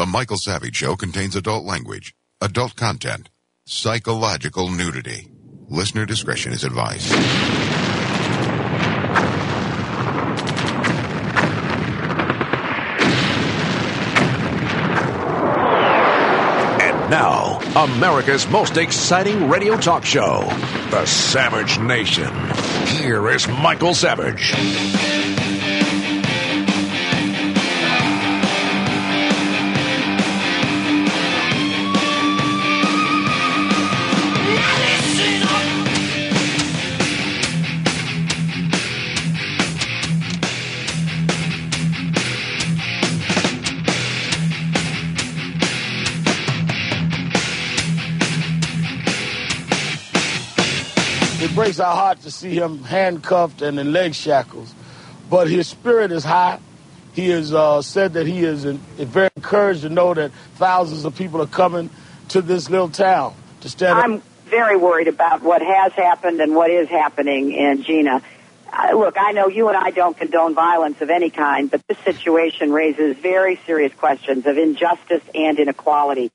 The Michael Savage Show contains adult language, adult content, psychological nudity. Listener discretion is advised. And now, America's most exciting radio talk show, The Savage Nation. Here is Michael Savage. It breaks our heart to see him handcuffed and in leg shackles. But his spirit is high. He has said that he is very encouraged to know that thousands of people are coming to this little town to stand up. I'm very worried about what has happened and what is happening in Gina. Look, I know you and I don't condone violence of any kind, but this situation raises very serious questions of injustice and inequality.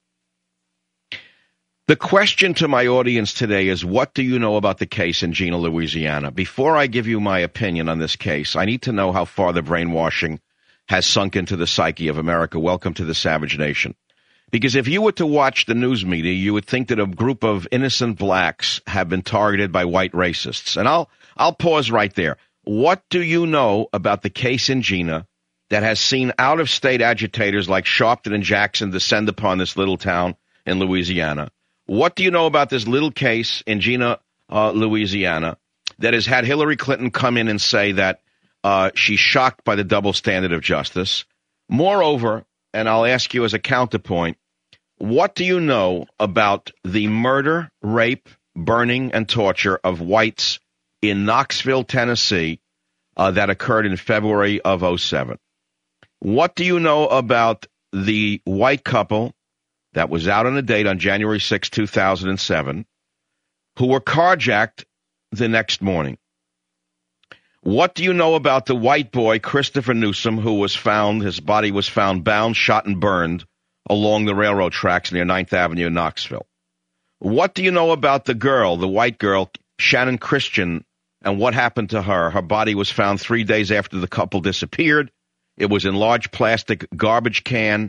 The question to my audience today is, what do you know about the case in Gina, Louisiana? Before I give you my opinion on this case, I need to know how far the brainwashing has sunk into the psyche of America. Welcome to the Savage Nation. Because if you were to watch the news media, you would think that a group of innocent blacks have been targeted by white racists. And I'll pause right there. What do you know about the case in Gina that has seen out-of-state agitators like Sharpton and Jackson descend upon this little town in Louisiana? What do you know about this little case in Gina, Louisiana, that has had Hillary Clinton come in and say that she's shocked by the double standard of justice? Moreover, and I'll ask you as a counterpoint, what do you know about the murder, rape, burning, and torture of whites in Knoxville, Tennessee, that occurred in February of 2007? What do you know about the white couple that was out on a date on January 6, 2007, who were carjacked the next morning? What do you know about the white boy, Christopher Newsom, who was found, his body was found bound, shot, and burned along the railroad tracks near 9th Avenue in Knoxville? What do you know about the girl, the white girl, Shannon Christian, and what happened to her? Her body was found 3 days after the couple disappeared. It was in large plastic garbage can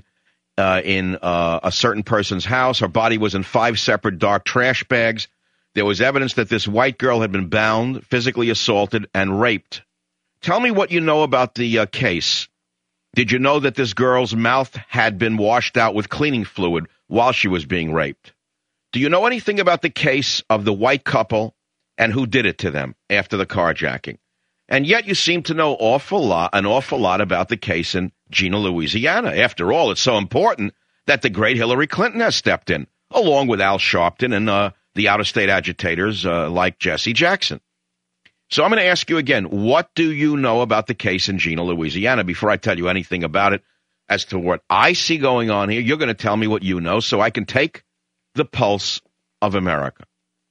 in a certain person's house. Her body was in 5 separate dark trash bags. There was evidence that this white girl had been bound, physically assaulted, and raped. Tell me what you know about the case. Did you know that this girl's mouth had been washed out with cleaning fluid while she was being raped? Do you know anything about the case of the white couple and who did it to them after the carjacking? And yet you seem to know an awful lot about the case in Gina, Louisiana. After all, it's so important that the great Hillary Clinton has stepped in, along with Al Sharpton and the out-of-state agitators like Jesse Jackson. So I'm going to ask you again, what do you know about the case in Gina, Louisiana? Before I tell you anything about it, as to what I see going on here, you're going to tell me what you know so I can take the pulse of America.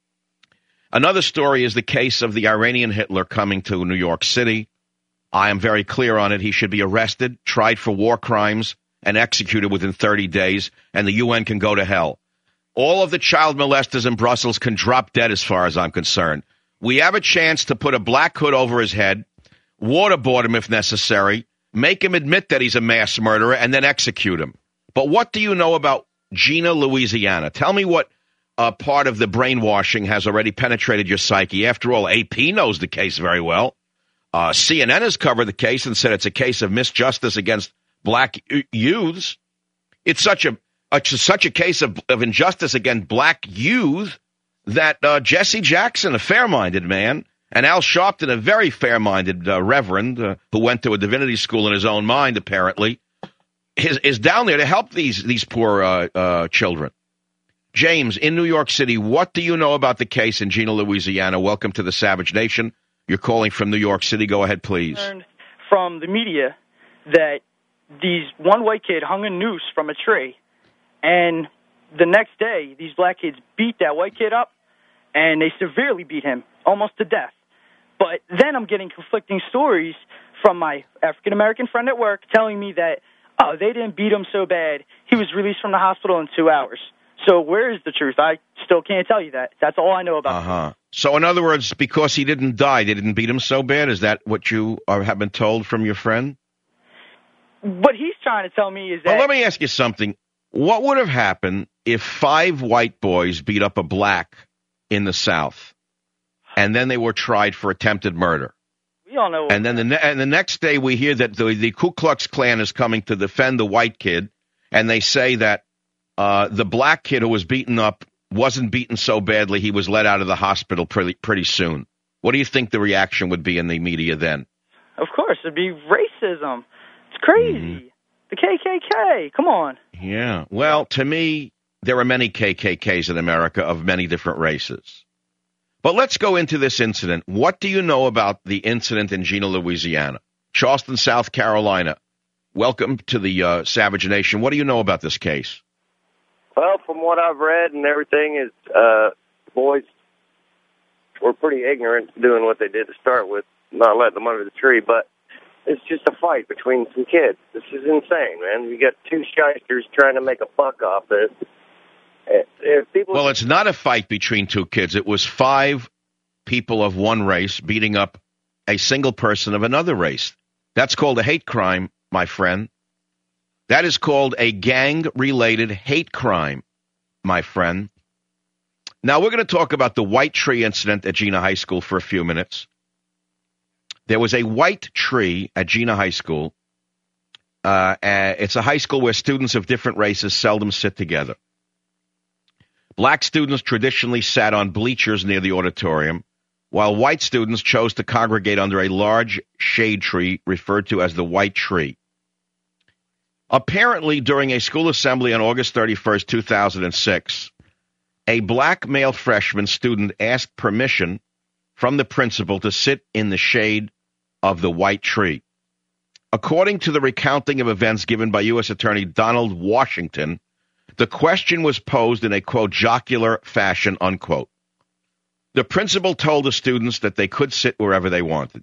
Another story is the case of the Iranian Hitler coming to New York City. I am very clear on it. He should be arrested, tried for war crimes, and executed within 30 days, and the UN can go to hell. All of the child molesters in Brussels can drop dead as far as I'm concerned. We have a chance to put a black hood over his head, waterboard him if necessary, make him admit that he's a mass murderer, and then execute him. But what do you know about Gina, Louisiana? Tell me what part of the brainwashing has already penetrated your psyche. After all, AP knows the case very well. CNN has covered the case and said it's a case of misjustice against black youths. It's such a case of injustice against black youth that Jesse Jackson, a fair-minded man, and Al Sharpton, a very fair-minded reverend who went to a divinity school in his own mind, apparently, is down there to help these poor children. James, in New York City, what do you know about the case in Gina, Louisiana? Welcome to the Savage Nation. You're calling from New York City. Go ahead, please. I learned from the media that one white kid hung a noose from a tree, and the next day, these black kids beat that white kid up, and they severely beat him, almost to death. But then I'm getting conflicting stories from my African-American friend at work telling me that oh, they didn't beat him so bad. He was released from the hospital in 2 hours. So where is the truth? I still can't tell you that. That's all I know about him. So in other words, because he didn't die, they didn't beat him so bad? Is that what you have been told from your friend? What he's trying to tell me is that... Well, let me ask you something. What would have happened if 5 white boys beat up a black in the South, and then they were tried for attempted murder? We all know. And then the next day we hear that the Ku Klux Klan is coming to defend the white kid, and they say that the black kid who was beaten up wasn't beaten so badly he was let out of the hospital pretty soon. What do you think the reaction would be in the media then? Of course, it'd be racism. It's crazy. The KKK. Come on. Yeah. Well, to me, there are many KKKs in America of many different races. But let's go into this incident. What do you know about the incident in Jena, Louisiana? Charleston, South Carolina. Welcome to the Savage Nation. What do you know about this case? Well, from what I've read and everything, is boys were pretty ignorant doing what they did to start with, not letting them under the tree. But it's just a fight between some kids. This is insane, man. You got 2 shysters trying to make a buck off this. Well, it's not a fight between 2 kids. It was 5 people of one race beating up a single person of another race. That's called a hate crime, my friend. That is called a gang-related hate crime, my friend. Now, we're going to talk about the white tree incident at Jena High School for a few minutes. There was a white tree at Jena High School. It's a high school where students of different races seldom sit together. Black students traditionally sat on bleachers near the auditorium, while white students chose to congregate under a large shade tree referred to as the white tree. Apparently, during a school assembly on August 31st, 2006, a black male freshman student asked permission from the principal to sit in the shade of the white tree. According to the recounting of events given by U.S. Attorney Donald Washington, the question was posed in a, quote, jocular fashion, unquote. The principal told the students that they could sit wherever they wanted.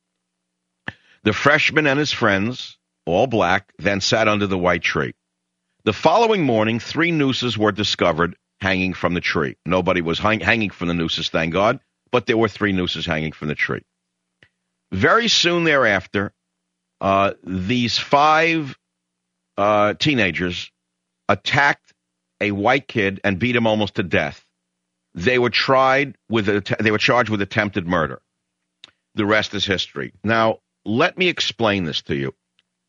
The freshman and his friends, all black, then sat under the white tree. The following morning, 3 nooses were discovered hanging from the tree. Nobody was hanging from the nooses, thank God, but there were 3 nooses hanging from the tree. Very soon thereafter, these 5 teenagers attacked a white kid and beat him almost to death. They were charged with attempted murder. The rest is history. Now, let me explain this to you.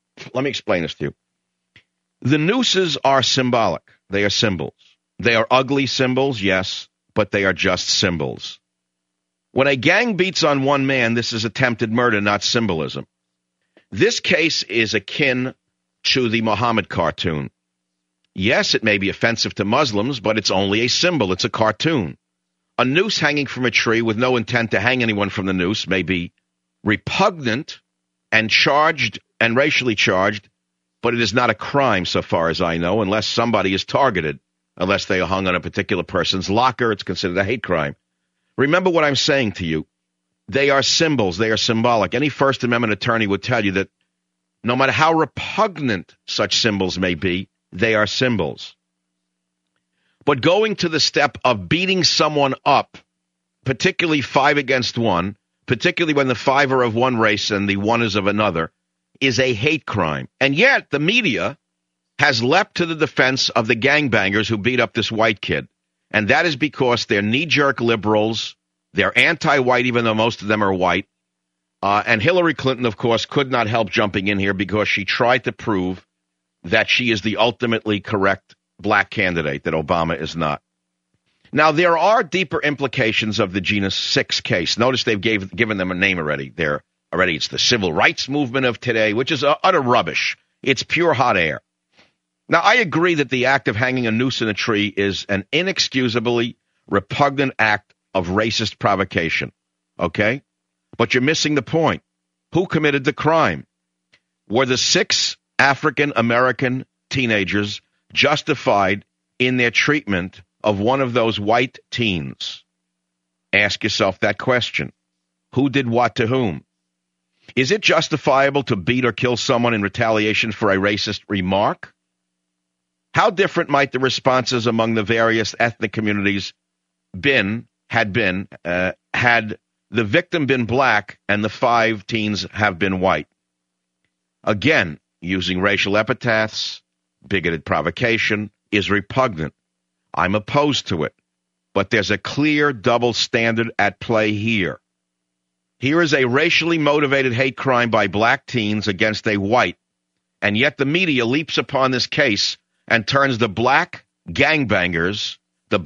The nooses are symbolic. They are symbols. They are ugly symbols, yes, but they are just symbols. When a gang beats on one man, this is attempted murder, not symbolism. This case is akin to the Muhammad cartoon. Yes, it may be offensive to Muslims, but it's only a symbol. It's a cartoon. A noose hanging from a tree with no intent to hang anyone from the noose may be repugnant and charged and racially charged, but it is not a crime so far as I know, unless somebody is targeted. Unless they are hung on a particular person's locker, it's considered a hate crime. Remember what I'm saying to you. They are symbols. They are symbolic. Any First Amendment attorney would tell you that no matter how repugnant such symbols may be, they are symbols. But going to the step of beating someone up, particularly 5 against 1, particularly when the 5 are of one race and the 1 is of another, is a hate crime. And yet the media has leapt to the defense of the gangbangers who beat up this white kid. And that is because they're knee-jerk liberals. They're anti-white, even though most of them are white. And Hillary Clinton, of course, could not help jumping in here because she tried to prove that she is the ultimately correct black candidate, that Obama is not. Now, there are deeper implications of the Jena 6 case. Notice they've given them a name already. It's the civil rights movement of today, which is utter rubbish. It's pure hot air. Now, I agree that the act of hanging a noose in a tree is an inexcusably repugnant act of racist provocation, okay? But you're missing the point. Who committed the crime? Were the 6 African-American teenagers justified in their treatment of one of those white teens? Ask yourself that question. Who did what to whom? Is it justifiable to beat or kill someone in retaliation for a racist remark? How different might the responses among the various ethnic communities had the victim been black and the 5 teens have been white? Again, using racial epithets, bigoted provocation is repugnant. I'm opposed to it. But there's a clear double standard at play here. Here is a racially motivated hate crime by black teens against a white, and yet the media leaps upon this case and turns the black gangbangers,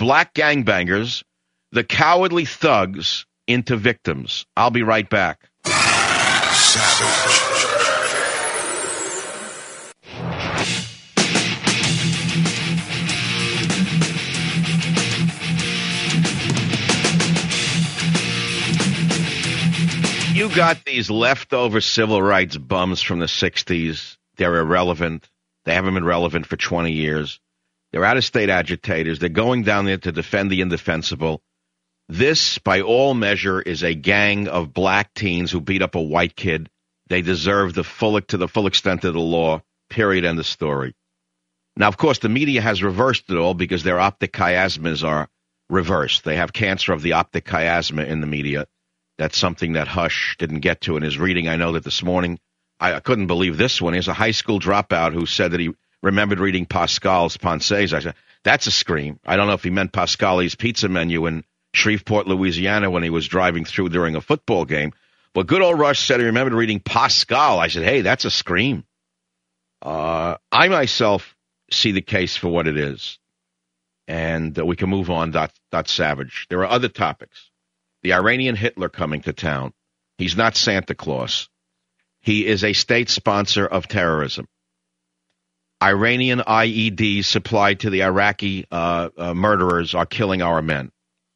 the cowardly thugs, into victims. I'll be right back. Savage. You got these leftover civil rights bums from the 60s. They're irrelevant. They haven't been relevant for 20 years. They're out-of-state agitators. They're going down there to defend the indefensible. This, by all measure, is a gang of black teens who beat up a white kid. They deserve to the full extent of the law, period, end of story. Now, of course, the media has reversed it all because their optic chiasmas are reversed. They have cancer of the optic chiasma in the media. That's something that Hush didn't get to in his reading. I know that this morning, I couldn't believe this one. He's a high school dropout who said that he remembered reading Pascal's Pensées. I said, that's a scream. I don't know if he meant Pascali's pizza menu in Shreveport, Louisiana when he was driving through during a football game. But good old Rush said he remembered reading Pascal. I said, hey, that's a scream. I myself see the case for what it is. And we can move on, Savage. There are other topics. The Iranian Hitler coming to town. He's not Santa Claus. He is a state sponsor of terrorism. Iranian IEDs supplied to the Iraqi murderers are killing our men.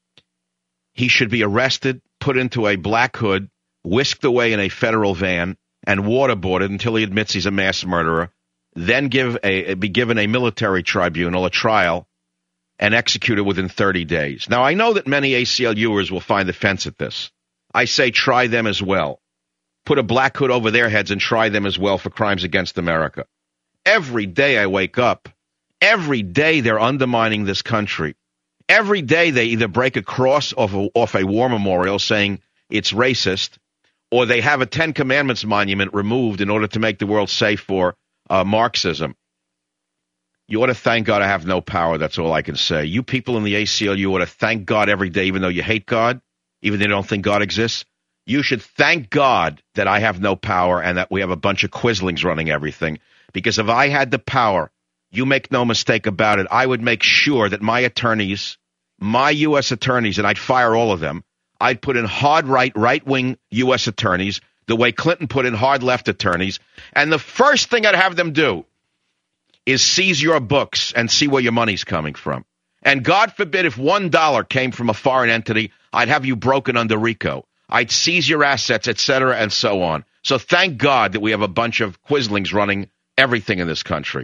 He should be arrested, put into a black hood, whisked away in a federal van, and waterboarded until he admits he's a mass murderer, then be given a military tribunal, a trial, and executed within 30 days. Now, I know that many ACLUers will find offense at this. I say try them as well. Put a black hood over their heads and try them as well for crimes against America. Every day I wake up, every day they're undermining this country. Every day they either break a cross off a war memorial saying it's racist, or they have a Ten Commandments monument removed in order to make the world safe for Marxism. You ought to thank God I have no power. That's all I can say. You people in the ACLU ought to thank God every day, even though you hate God, even though you don't think God exists. You should thank God that I have no power and that we have a bunch of quislings running everything. Because if I had the power, you make no mistake about it, I would make sure that my attorneys, my U.S. attorneys, and I'd fire all of them, I'd put in hard right-wing U.S. attorneys, the way Clinton put in hard left attorneys, and the first thing I'd have them do is seize your books and see where your money's coming from. And God forbid if $1 came from a foreign entity, I'd have you broken under RICO. I'd seize your assets, et cetera, and so on. So thank God that we have a bunch of quislings running everything in this country.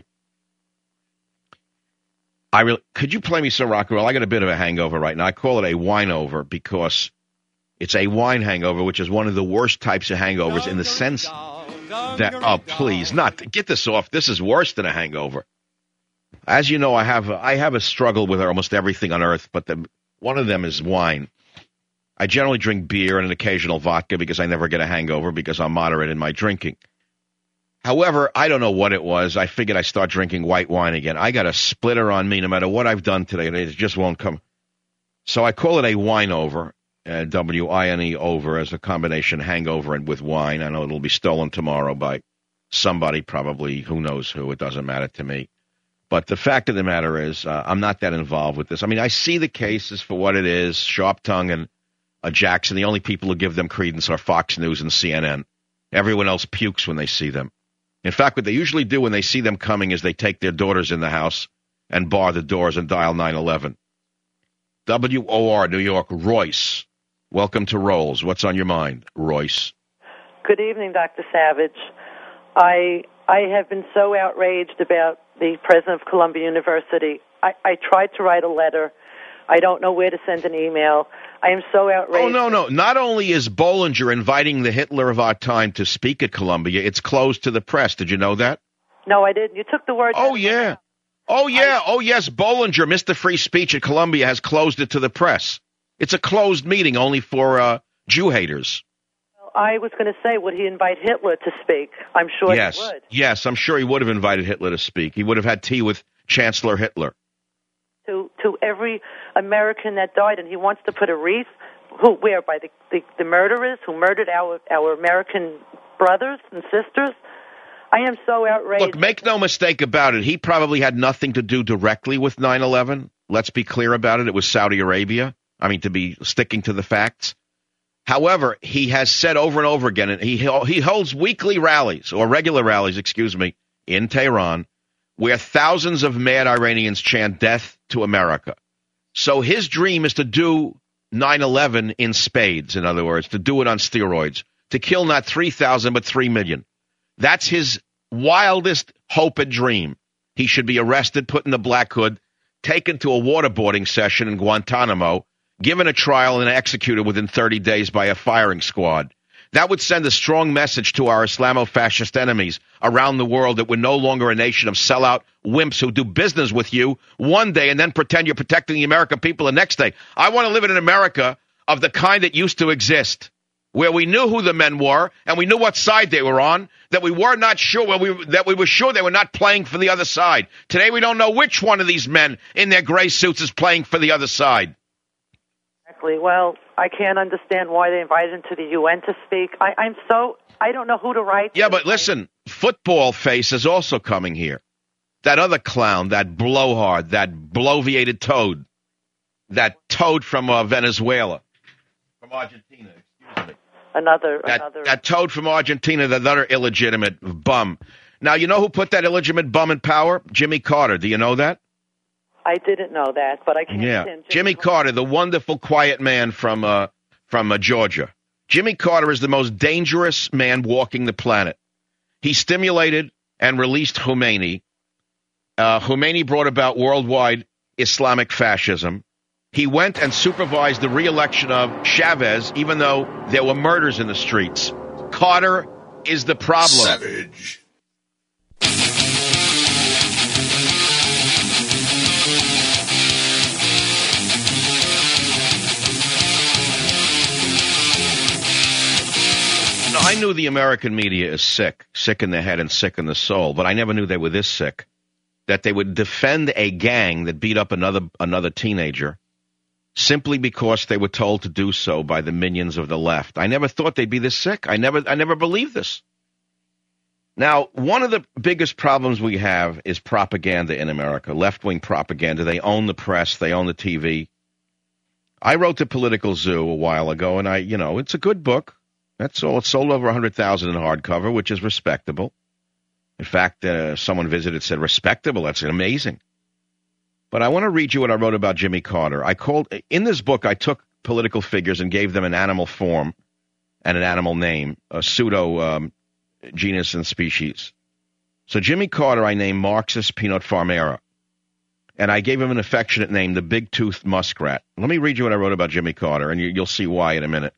Could you play me some rock and roll? I got a bit of a hangover right now. I call it a wine-over because it's a wine hangover, which is one of the worst types of hangovers in the sense that, oh, please, get this off. This is worse than a hangover. As you know, I have a struggle with almost everything on earth, but one of them is wine. I generally drink beer and an occasional vodka because I never get a hangover because I'm moderate in my drinking. However, I don't know what it was. I figured I'd start drinking white wine again. I got a splitter on me no matter what I've done today. It just won't come. So I call it a wine over. W-I-N-E over as a combination hangover and with wine. I know it'll be stolen tomorrow by somebody, probably who knows who. It doesn't matter to me. But the fact of the matter is I'm not that involved with this. I mean, I see the cases for what it is, Sharp Tongue and Jackson. The only people who give them credence are Fox News and CNN. Everyone else pukes when they see them. In fact, what they usually do when they see them coming is they take their daughters in the house and bar the doors and dial 911. WOR, New York, Royce. Welcome to Rolls. What's on your mind, Royce? Good evening, Dr. Savage. I have been so outraged about the president of Columbia University. I tried to write a letter. I don't know where to send an email. I am so outraged. Oh, no. Not only is Bollinger inviting the Hitler of our time to speak at Columbia, it's closed to the press. Did you know that? No, I didn't. You took the word. Oh, yeah. Oh, yeah. Oh, yes. Bollinger, Mr. Free Speech at Columbia, has closed it to the press. It's a closed meeting only for Jew haters. I was going to say, would he invite Hitler to speak? I'm sure he would. Yes, I'm sure he would have invited Hitler to speak. He would have had tea with Chancellor Hitler. To every American that died, and he wants to put a wreath, where by the murderers who murdered our American brothers and sisters. I am so outraged. Look, make no mistake about it. He probably had nothing to do directly with 9/11. Let's be clear about it. It was Saudi Arabia. I mean, to be sticking to the facts. However, he has said over and over again, and he holds weekly rallies, or regular rallies, in Tehran, where thousands of mad Iranians chant death to America. So his dream is to do 9/11 in spades, in other words, to do it on steroids, to kill not 3,000 but 3 million. That's his wildest hope and dream. He should be arrested, put in the black hood, taken to a waterboarding session in Guantanamo, given a trial and executed within 30 days by a firing squad. That would send a strong message to our Islamo-fascist enemies around the world that we're no longer a nation of sellout wimps who do business with you one day and then pretend you're protecting the American people the next day. I want to live in an America of the kind that used to exist, where we knew who the men were and we knew what side they were on, that we were not sure, that we were sure they were not playing for the other side. Today we don't know which one of these men in their gray suits is playing for the other side. Exactly. Well, I can't understand why they invited him to the UN to speak. I don't know who to write to. Yeah, but listen, Football Face is also coming here. That other clown, that blowhard, that bloviated toad, that toad from Venezuela, from Argentina, excuse me. That toad from Argentina, that other illegitimate bum. Now, you know who put that illegitimate bum in power? Jimmy Carter. Do you know that? I didn't know that, but I can't stand Jimmy Carter, the wonderful, quiet man from Georgia. Jimmy Carter is the most dangerous man walking the planet. He stimulated and released Khomeini. Khomeini brought about worldwide Islamic fascism. He went and supervised the re-election of Chavez, even though there were murders in the streets. Carter is the problem. Savage. I knew the American media is sick in the head and sick in the soul, but I never knew they were this sick, that they would defend a gang that beat up another teenager simply because they were told to do so by the minions of the left. I never thought they'd be this sick. I never believed this. Now, one of the biggest problems we have is propaganda in America, left-wing propaganda. They own the press. They own the TV. I wrote The Political Zoo a while ago, and it's a good book. That's all. It sold over 100,000 in hardcover, which is respectable. In fact, someone visited said, respectable, that's amazing. But I want to read you what I wrote about Jimmy Carter. In this book, I took political figures and gave them an animal form and an animal name, a pseudo genus and species. So Jimmy Carter, I named Marxus Peanut Farmera. And I gave him an affectionate name, the big-toothed muskrat. Let me read you what I wrote about Jimmy Carter, and you'll see why in a minute.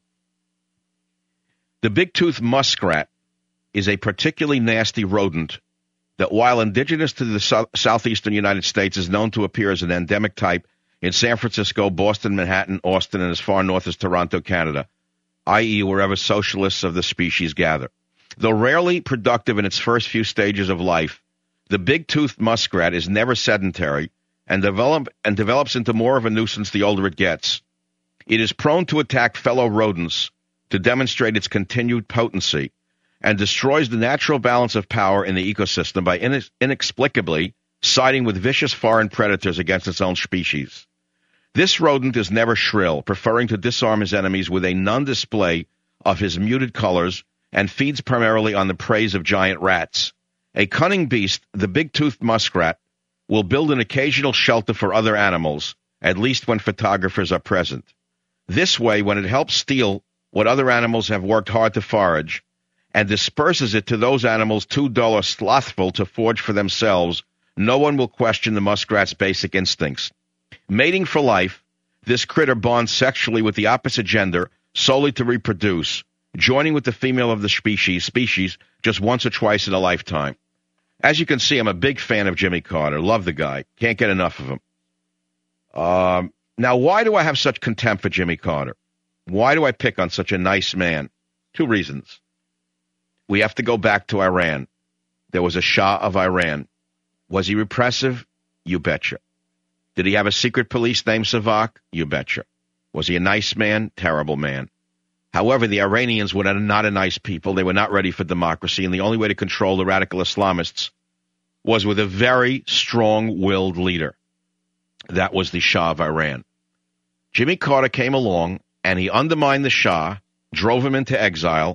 The big-toothed muskrat is a particularly nasty rodent that, while indigenous to the southeastern United States, is known to appear as an endemic type in San Francisco, Boston, Manhattan, Austin, and as far north as Toronto, Canada, i.e. wherever socialists of the species gather. Though rarely productive in its first few stages of life, the big-toothed muskrat is never sedentary and develops into more of a nuisance the older it gets. It is prone to attack fellow rodents to demonstrate its continued potency, and destroys the natural balance of power in the ecosystem by inexplicably siding with vicious foreign predators against its own species. This rodent is never shrill, preferring to disarm his enemies with a non-display of his muted colors, and feeds primarily on the praise of giant rats. A cunning beast, the big-toothed muskrat will build an occasional shelter for other animals, at least when photographers are present. This way, when it helps steal what other animals have worked hard to forage, and disperses it to those animals too dull or slothful to forage for themselves, no one will question the muskrat's basic instincts. Mating for life, this critter bonds sexually with the opposite gender solely to reproduce, joining with the female of the species just once or twice in a lifetime. As you can see, I'm a big fan of Jimmy Carter. Love the guy. Can't get enough of him. Now, why do I have such contempt for Jimmy Carter? Why do I pick on such a nice man? 2 reasons. We have to go back to Iran. There was a Shah of Iran. Was he repressive? You betcha. Did he have a secret police named Savak? You betcha. Was he a nice man? Terrible man. However, the Iranians were not a nice people. They were not ready for democracy, and the only way to control the radical Islamists was with a very strong-willed leader. That was the Shah of Iran. Jimmy Carter came along, and he undermined the Shah, drove him into exile,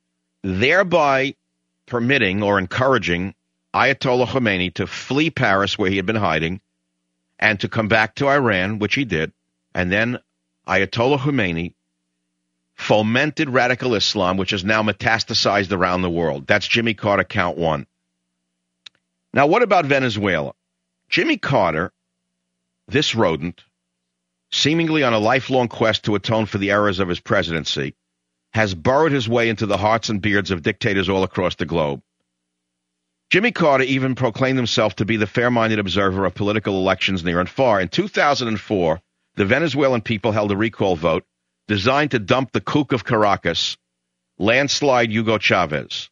thereby permitting or encouraging Ayatollah Khomeini to flee Paris, where he had been hiding, and to come back to Iran, which he did. And then Ayatollah Khomeini fomented radical Islam, which is now metastasized around the world. That's Jimmy Carter, count 1. Now, what about Venezuela? Jimmy Carter, this rodent, seemingly on a lifelong quest to atone for the errors of his presidency, has burrowed his way into the hearts and beards of dictators all across the globe. Jimmy Carter even proclaimed himself to be the fair-minded observer of political elections near and far. In 2004, the Venezuelan people held a recall vote designed to dump the kook of Caracas, landslide Hugo Chavez.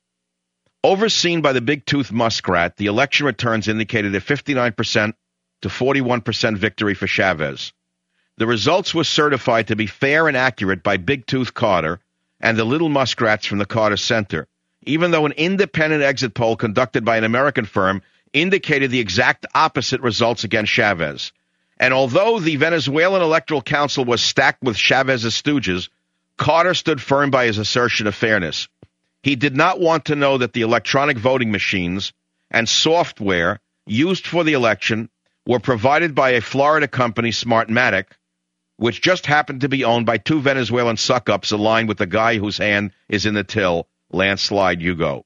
Overseen by the big-toothed muskrat, the election returns indicated a 59% to 41% victory for Chavez. The results were certified to be fair and accurate by Big Tooth Carter and the little muskrats from the Carter Center, even though an independent exit poll conducted by an American firm indicated the exact opposite results against Chavez. And although the Venezuelan Electoral Council was stacked with Chavez's stooges, Carter stood firm by his assertion of fairness. He did not want to know that the electronic voting machines and software used for the election were provided by a Florida company, Smartmatic, which just happened to be owned by 2 Venezuelan suck-ups aligned with the guy whose hand is in the till, landslide Hugo.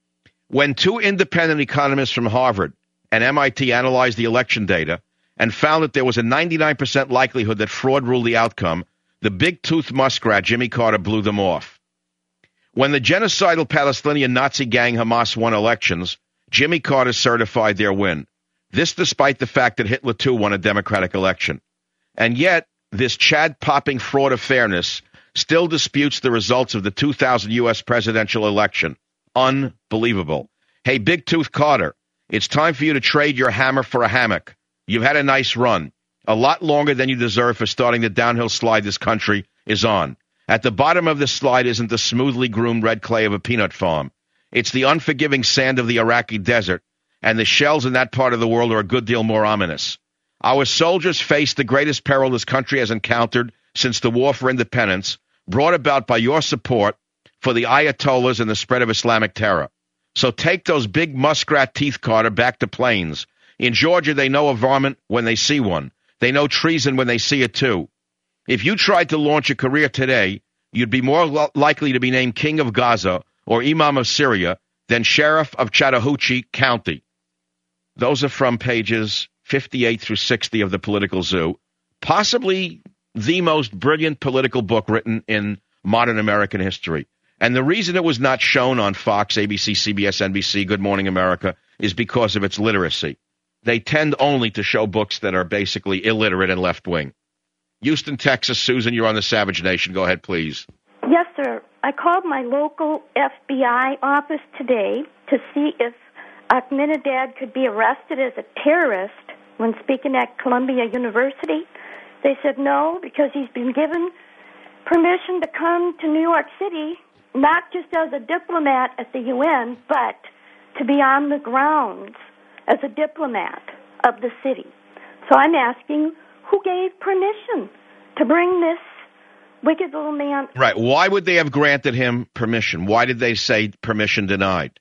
When 2 independent economists from Harvard and MIT analyzed the election data and found that there was a 99% likelihood that fraud ruled the outcome, the big-toothed muskrat Jimmy Carter blew them off. When the genocidal Palestinian Nazi gang Hamas won elections, Jimmy Carter certified their win. This despite the fact that Hitler too won a democratic election. And yet, this Chad-popping fraud of fairness still disputes the results of the 2000 U.S. presidential election. Unbelievable. Hey, Big Tooth Carter, it's time for you to trade your hammer for a hammock. You've had a nice run, a lot longer than you deserve for starting the downhill slide this country is on. At the bottom of the slide isn't the smoothly groomed red clay of a peanut farm. It's the unforgiving sand of the Iraqi desert, and the shells in that part of the world are a good deal more ominous. Our soldiers face the greatest peril this country has encountered since the War for Independence, brought about by your support for the Ayatollahs and the spread of Islamic terror. So take those big muskrat teeth, Carter, back to Plains. In Georgia, they know a varmint when they see one. They know treason when they see it too. If you tried to launch a career today, you'd be more likely to be named King of Gaza or Imam of Syria than Sheriff of Chattahoochee County. Those are from pages 58 through 60 of the Political Zoo, possibly the most brilliant political book written in modern American history. And the reason it was not shown on Fox, ABC, CBS, NBC, Good Morning America, is because of its literacy. They tend only to show books that are basically illiterate and left-wing. Houston, Texas. Susan, you're on the Savage Nation. Go ahead, please. Yes, sir. I called my local FBI office today to see if Ahmadinejad could be arrested as a terrorist when speaking at Columbia University. They said no, because he's been given permission to come to New York City, not just as a diplomat at the UN, but to be on the grounds as a diplomat of the city. So I'm asking, who gave permission to bring this wicked little man? Right. Why would they have granted him permission? Why did they say permission denied?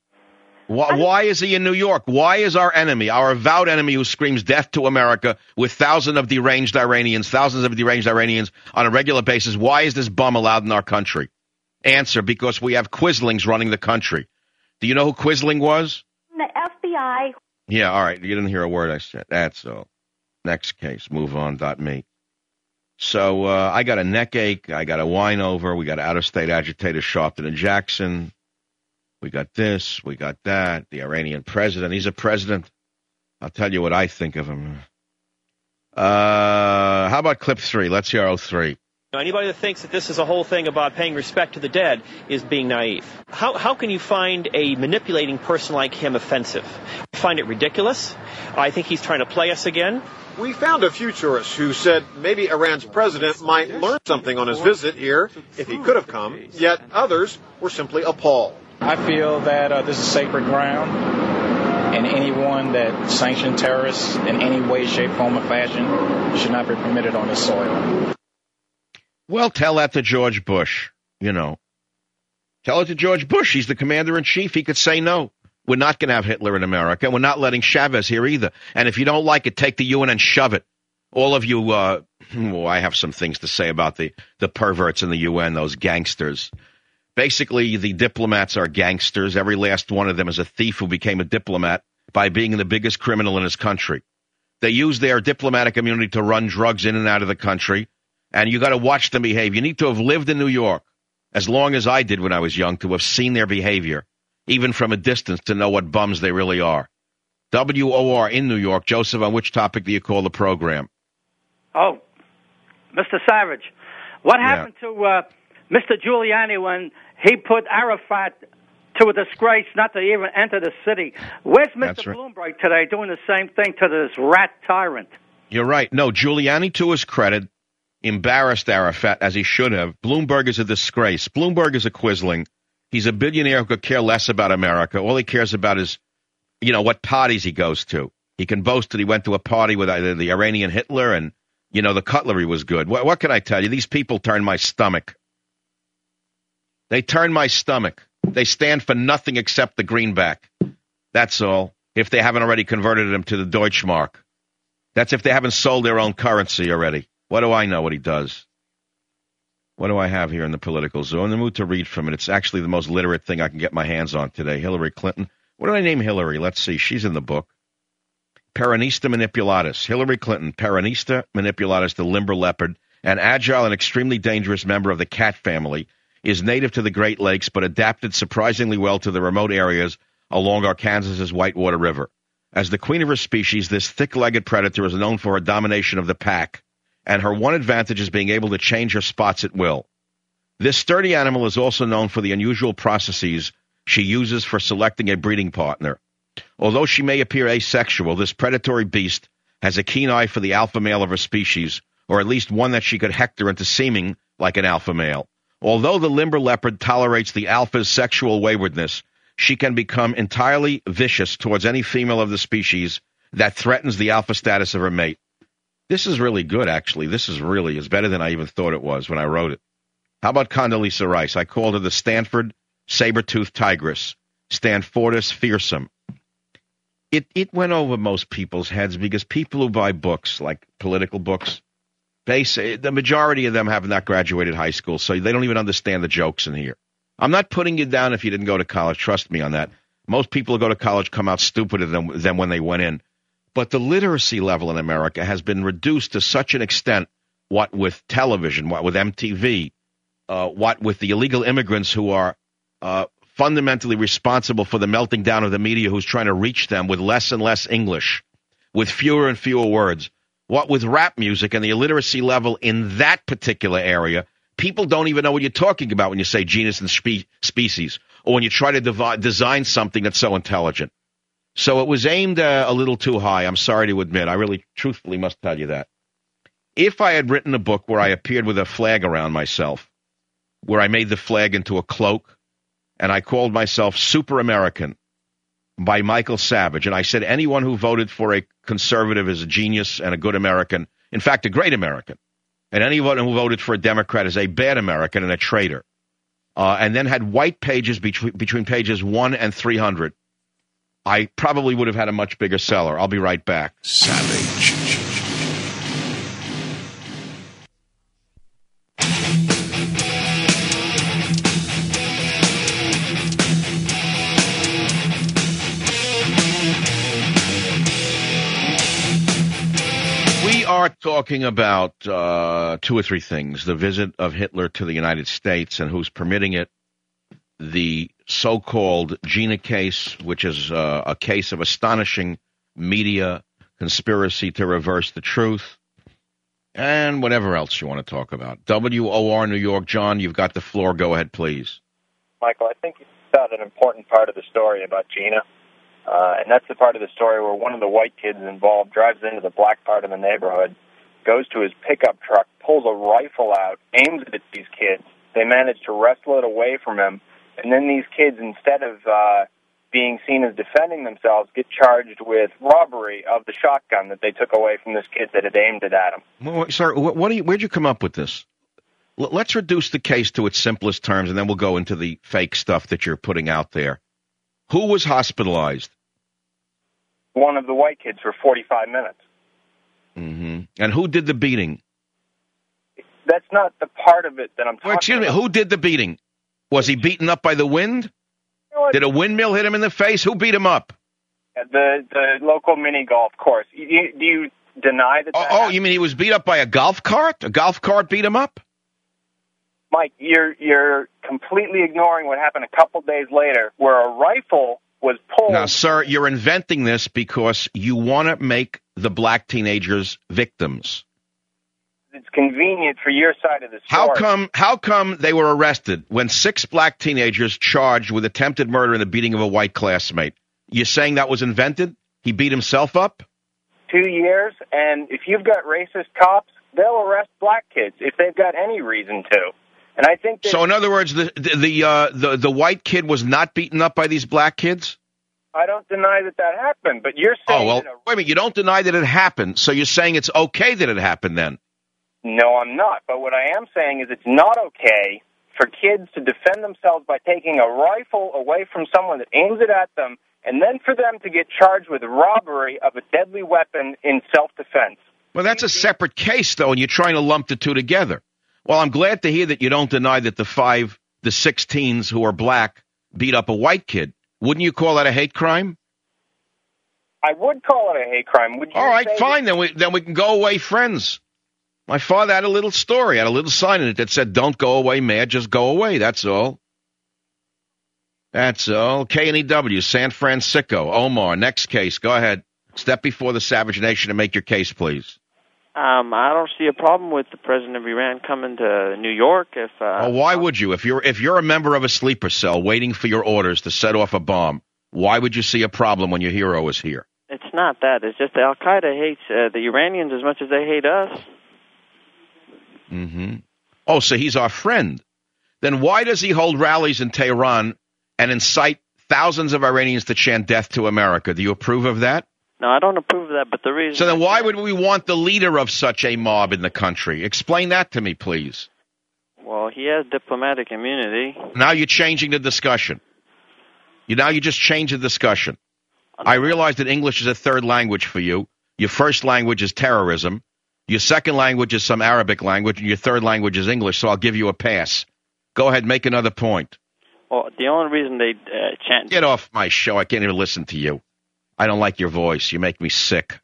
Why is he in New York? Why is our enemy, our avowed enemy who screams death to America with thousands of deranged Iranians on a regular basis, why is this bum allowed in our country? Answer, because we have Quislings running the country. Do you know who Quisling was? The FBI. Yeah, all right. You didn't hear a word I said. That's all. Next case. MoveOn.me. So I got a neck ache. I got a wine over. We got out-of-state agitator Sharpton and Jackson. We got this. We got that. The Iranian president. He's a president. I'll tell you what I think of him. How about clip 3? Let's hear 03. Anybody that thinks that this is a whole thing about paying respect to the dead is being naive. How can you find a manipulating person like him offensive? I find it ridiculous. I think he's trying to play us again. We found a few tourists who said maybe Iran's president might learn something on his visit here if he could have come, yet others were simply appalled. I feel that this is sacred ground, and anyone that sanctions terrorists in any way, shape, form, or fashion should not be permitted on this soil. Well, tell that to George Bush, you know. Tell it to George Bush. He's the commander-in-chief. He could say no. We're not going to have Hitler in America. We're not letting Chavez here either. And if you don't like it, take the UN and shove it. All of you, I have some things to say about the perverts in the UN, those gangsters. Basically, the diplomats are gangsters. Every last one of them is a thief who became a diplomat by being the biggest criminal in his country. They use their diplomatic immunity to run drugs in and out of the country. And you got to watch them behave. You need to have lived in New York as long as I did when I was young to have seen their behavior, even from a distance, to know what bums they really are. WOR in New York. Joseph, on which topic do you call the program? Oh, Mr. Savage, what happened to Mr. Giuliani when he put Arafat to a disgrace not to even enter the city? Where's Mr. Bloomberg today doing the same thing to this rat tyrant? You're right. No, Giuliani, to his credit, embarrassed Arafat, as he should have. Bloomberg is a disgrace. Bloomberg is a quisling. He's a billionaire who could care less about America. All he cares about is, what parties he goes to. He can boast that he went to a party with either the Iranian Hitler and, the cutlery was good. What can I tell you? These people turn my stomach. They turn my stomach. They stand for nothing except the greenback. That's all. If they haven't already converted him to the Deutschmark. That's if they haven't sold their own currency already. What do I know what he does? What do I have here in the political zoo? I'm in the mood to read from it. It's actually the most literate thing I can get my hands on today. Hillary Clinton. What did I name Hillary? Let's see. She's in the book. Peronista manipulatus. Hillary Clinton, Peronista manipulatus, the limber leopard, an agile and extremely dangerous member of the cat family, is native to the Great Lakes but adapted surprisingly well to the remote areas along Arkansas's Whitewater River. As the queen of her species, this thick-legged predator is known for her domination of the pack, and her one advantage is being able to change her spots at will. This sturdy animal is also known for the unusual processes she uses for selecting a breeding partner. Although she may appear asexual, this predatory beast has a keen eye for the alpha male of her species, or at least one that she could hector into seeming like an alpha male. Although the limber leopard tolerates the alpha's sexual waywardness, she can become entirely vicious towards any female of the species that threatens the alpha status of her mate. This is really good, actually. This is better than I even thought it was when I wrote it. How about Condoleezza Rice? I called her the Stanford saber-toothed tigress, Stanfordus fearsome. It went over most people's heads because people who buy books, like political books, the majority of them have not graduated high school, so they don't even understand the jokes in here. I'm not putting you down if you didn't go to college. Trust me on that. Most people who go to college come out stupider than when they went in. But the literacy level in America has been reduced to such an extent, what with television, what with MTV, what with the illegal immigrants who are fundamentally responsible for the melting down of the media who's trying to reach them with less and less English, with fewer and fewer words. What with rap music and the illiteracy level in that particular area, people don't even know what you're talking about when you say genus and species, or when you try to design something that's so intelligent. So it was aimed a little too high. I'm sorry to admit. I really, truthfully must tell you that. If I had written a book where I appeared with a flag around myself, where I made the flag into a cloak, and I called myself Super American by Michael Savage, and I said anyone who voted for a conservative is a genius and a good American, in fact, a great American, and anyone who voted for a Democrat is a bad American and a traitor, and then had white pages between pages 1 and 300, I probably would have had a much bigger seller. I'll be right back. Savage. talking about 2 or 3 things. The visit of Hitler to the United States and who's permitting it. The so-called Gina case, which is a case of astonishing media conspiracy to reverse the truth. And whatever else you want to talk about. WOR New York. John, you've got the floor. Go ahead, please. Michael, I think you found an important part of the story about Gina. And that's the part of the story where one of the white kids involved drives into the black part of the neighborhood, goes to his pickup truck, pulls a rifle out, aims it at these kids. They manage to wrestle it away from him. And then these kids, instead of being seen as defending themselves, get charged with robbery of the shotgun that they took away from this kid that had aimed it at him. Well, sir, where'd you come up with this? Let's reduce the case to its simplest terms, and then we'll go into the fake stuff that you're putting out there. Who was hospitalized? One of the white kids for 45 minutes. Mm-hmm. And who did the beating? That's not the part of it that I'm talking about. Excuse me, who did the beating? Was he beaten up by the wind? Did a windmill hit him in the face? Who beat him up? The local mini golf course. Do you deny that? Oh, you mean he was beat up by a golf cart? A golf cart beat him up? Mike, you're completely ignoring what happened a couple days later, where a rifle was pulled. Now, sir, you're inventing this because you want to make the black teenagers victims. It's convenient for your side of the story. How come they were arrested when 6 black teenagers charged with attempted murder and the beating of a white classmate? You're saying that was invented? He beat himself up? 2 years, and if you've got racist cops, they'll arrest black kids if they've got any reason to. And I think so. In other words, the white kid was not beaten up by these black kids? I don't deny that happened, but you're saying... Oh, well, wait a minute. You don't deny that it happened, so you're saying it's okay that it happened then? No, I'm not. But what I am saying is it's not okay for kids to defend themselves by taking a rifle away from someone that aims it at them, and then for them to get charged with robbery of a deadly weapon in self-defense. Well, that's a separate case, though, and you're trying to lump the two together. Well, I'm glad to hear that you don't deny that the 6 teens who are black beat up a white kid. Wouldn't you call that a hate crime? I would call it a hate crime. Would you? All right, fine. Then we can go away friends. My father had a little story, had a little sign in it that said, "Don't go away mad, just go away." That's all. That's all. KNEW, San Francisco. Omar, next case. Go ahead. Step before the Savage Nation and make your case, please. I don't see a problem with the president of Iran coming to New York. Why would you? If you're a member of a sleeper cell waiting for your orders to set off a bomb, why would you see a problem when your hero is here? It's not that. It's just that Al-Qaeda hates the Iranians as much as they hate us. Mm-hmm. Oh, so he's our friend. Then why does he hold rallies in Tehran and incite thousands of Iranians to chant death to America? Do you approve of that? No, I don't approve of that, but the reason... So then why would we want the leader of such a mob in the country? Explain that to me, please. Well, he has diplomatic immunity. Now you're changing the discussion. You just changed the discussion. I realize that English is a third language for you. Your first language is terrorism. Your second language is some Arabic language, and your third language is English, so I'll give you a pass. Go ahead, make another point. Well, the only reason they chant... Get off my show. I can't even listen to you. I don't like your voice. You make me sick.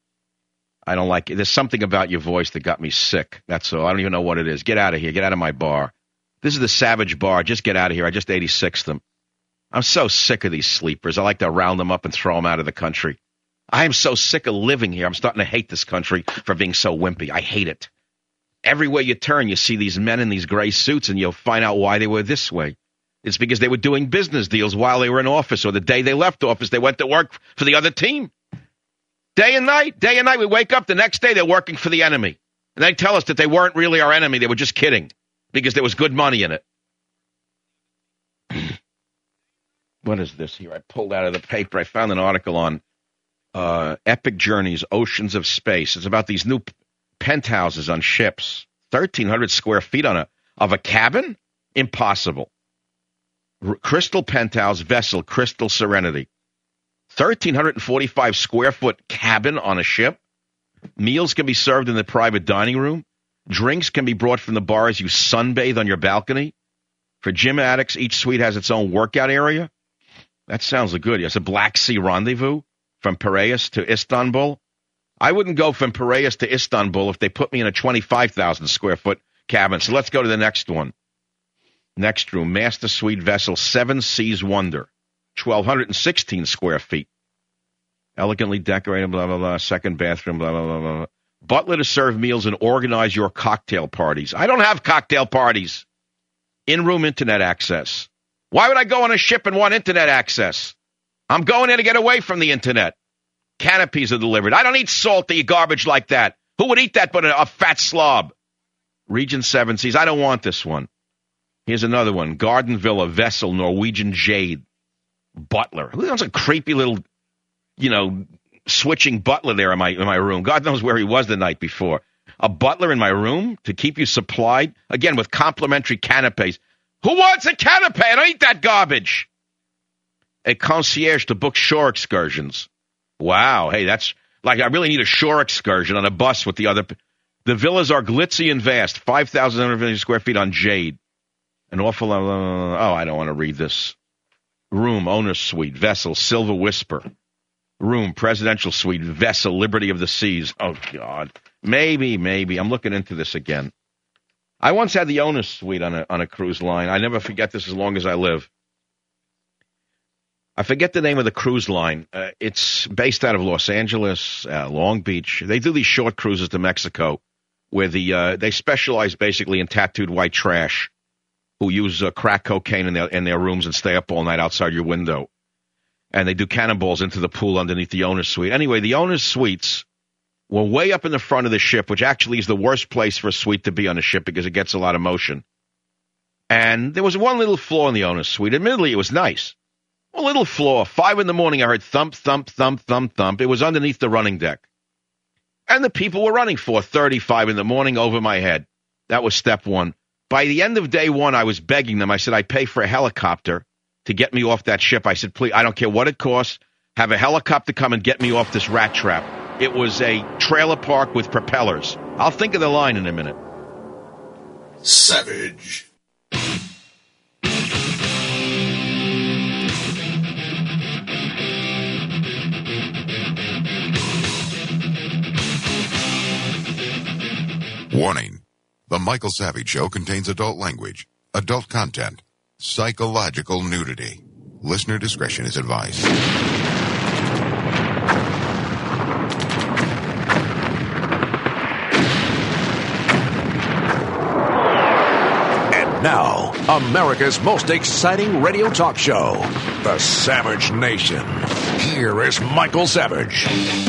I don't like it. There's something about your voice that got me sick. That's all. I don't even know what it is. Get out of here. Get out of my bar. This is the Savage Bar. Just get out of here. I just 86'd them. I'm so sick of these sleepers. I like to round them up and throw them out of the country. I am so sick of living here. I'm starting to hate this country for being so wimpy. I hate it. Everywhere you turn, you see these men in these gray suits, and you'll find out why they were this way. It's because they were doing business deals while they were in office, or the day they left office, they went to work for the other team. Day and night, we wake up, the next day they're working for the enemy. And they tell us that they weren't really our enemy, they were just kidding, because there was good money in it. What is this here? I pulled out of the paper. I found an article on Epic Journeys, Oceans of Space. It's about these new penthouses on ships. 1,300 square feet of a cabin? Impossible. Crystal Penthouse vessel, Crystal Serenity. 1,345 square foot cabin on a ship. Meals can be served in the private dining room. Drinks can be brought from the bar as you sunbathe on your balcony. For gym addicts, each suite has its own workout area. That sounds good. It's a Black Sea rendezvous from Piraeus to Istanbul. I wouldn't go from Piraeus to Istanbul if they put me in a 25,000 square foot cabin. So let's go to the next one. Next room, master suite vessel, Seven Seas Wonder, 1,216 square feet. Elegantly decorated, blah, blah, blah. Second bathroom, blah, blah, blah, blah. Butler to serve meals and organize your cocktail parties. I don't have cocktail parties. In-room internet access. Why would I go on a ship and want internet access? I'm going in to get away from the internet. Canopies are delivered. I don't eat salty garbage like that. Who would eat that but a fat slob? Regent Seven Seas. I don't want this one. Here's another one. Garden Villa, Vessel, Norwegian Jade. Butler. Who knows a creepy little, switching butler there in my room? God knows where he was the night before. A butler in my room to keep you supplied, again, with complimentary canapes. Who wants a canapé? I don't eat that garbage. A concierge to book shore excursions. Wow. Hey, that's like I really need a shore excursion on a bus with the other. The villas are glitzy and vast, 5,750 square feet on Jade. An awful lot. I don't want to read this. Room, owner's suite, Vessel, Silver Whisper. Room, presidential suite, Vessel, Liberty of the Seas. Oh, God. Maybe. I'm looking into this again. I once had the owner's suite on a cruise line. I never forget this as long as I live. I forget the name of the cruise line. It's based out of Los Angeles, Long Beach. They do these short cruises to Mexico where they specialize basically in tattooed white trash who use crack cocaine in their rooms and stay up all night outside your window. And they do cannonballs into the pool underneath the owner's suite. Anyway, the owner's suites were way up in the front of the ship, which actually is the worst place for a suite to be on a ship because it gets a lot of motion. And there was one little flaw in the owner's suite. Admittedly, it was nice. A little flaw. 5 a.m, I heard thump, thump, thump, thump, thump. It was underneath the running deck. And the people were running 4:30, 5 a.m. over my head. That was step one. By the end of day one, I was begging them. I said, I pay for a helicopter to get me off that ship. I said, please, I don't care what it costs. Have a helicopter come and get me off this rat trap. It was a trailer park with propellers. I'll think of the line in a minute. Savage. Warning. The Michael Savage Show contains adult language, adult content, psychological nudity. Listener discretion is advised. And now, America's most exciting radio talk show, The Savage Nation. Here is Michael Savage.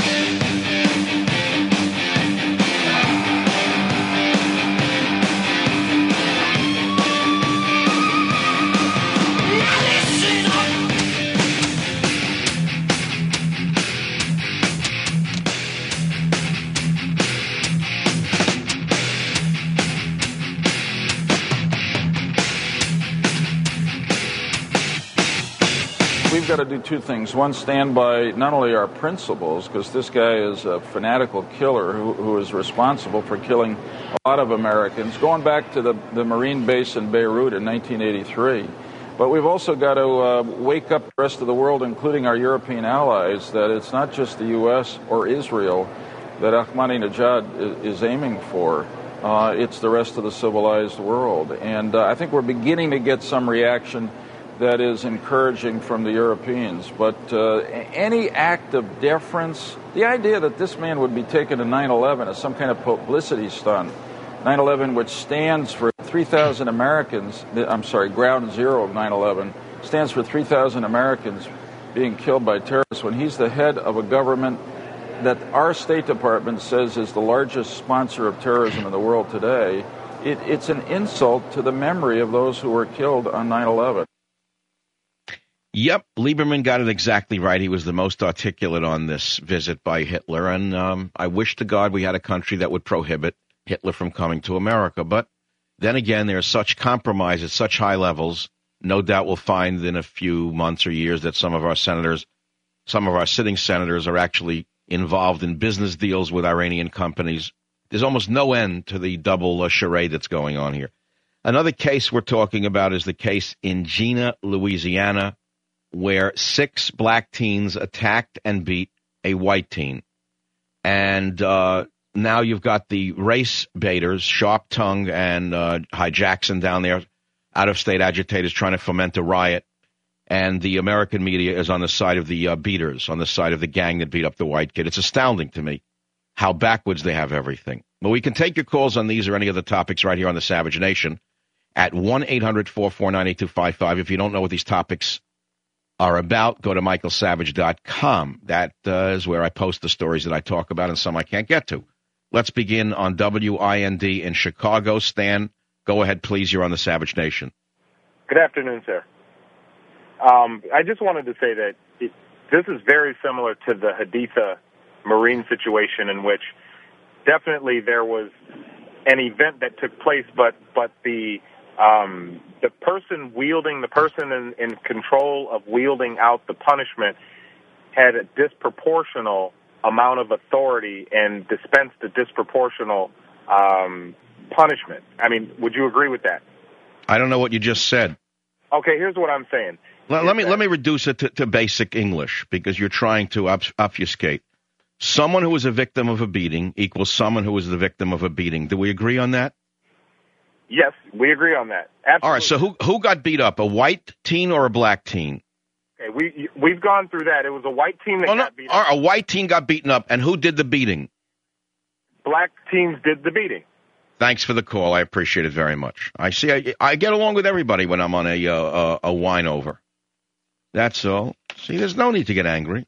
We've got to do two things. One, stand by not only our principles, because this guy is a fanatical killer who is responsible for killing a lot of Americans, going back to the Marine base in Beirut in 1983. But we've also got to wake up the rest of the world, including our European allies, that it's not just the U.S. or Israel that Ahmadinejad is aiming for. It's the rest of the civilized world. And I think we're beginning to get some reaction that is encouraging from the Europeans. But any act of deference, the idea that this man would be taken to 9/11 as some kind of publicity stunt, 9/11, which stands for 3,000 Americans, ground zero of 9/11, stands for 3,000 Americans being killed by terrorists, when he's the head of a government that our State Department says is the largest sponsor of terrorism in the world today. It's an insult to the memory of those who were killed on 9/11. Yep, Lieberman got it exactly right. He was the most articulate on this visit by Hitler, and I wish to God we had a country that would prohibit Hitler from coming to America. But then again, there's such compromise at such high levels. No doubt we'll find in a few months or years that some of our sitting senators are actually involved in business deals with Iranian companies. There's almost no end to the double charade that's going on here. Another case we're talking about is the case in Jena, Louisiana, where 6 black teens attacked and beat a white teen. And now you've got the race baiters, Sharp Tongue and Hy Jackson down there, out-of-state agitators trying to foment a riot. And the American media is on the side of the beaters, on the side of the gang that beat up the white kid. It's astounding to me how backwards they have everything. But we can take your calls on these or any other topics right here on the Savage Nation at 1-800-449-8255. If you don't know what these topics are about, go to michaelsavage.com. That is where I post the stories that I talk about and some I can't get to. Let's begin on WIND in Chicago. Stan, go ahead, please. You're on the Savage Nation. Good afternoon, sir. I just wanted to say that this is very similar to the Haditha Marine situation, in which definitely there was an event that took place, but the person in control of wielding out the punishment had a disproportional amount of authority and dispensed a disproportional punishment. I mean, would you agree with that? I don't know what you just said. Okay, here's what I'm saying. Let me reduce it to basic English, because you're trying to obfuscate. Someone who was a victim of a beating equals someone who was the victim of a beating. Do we agree on that? Yes, we agree on that. Absolutely. All right, so who got beat up, a white teen or a black teen? Okay, we've gone through that. It was a white team that got beaten up. A white teen got beaten up, and who did the beating? Black teams did the beating. Thanks for the call. I appreciate it very much. I see. I get along with everybody when I'm on a wine over. That's all. See, there's no need to get angry.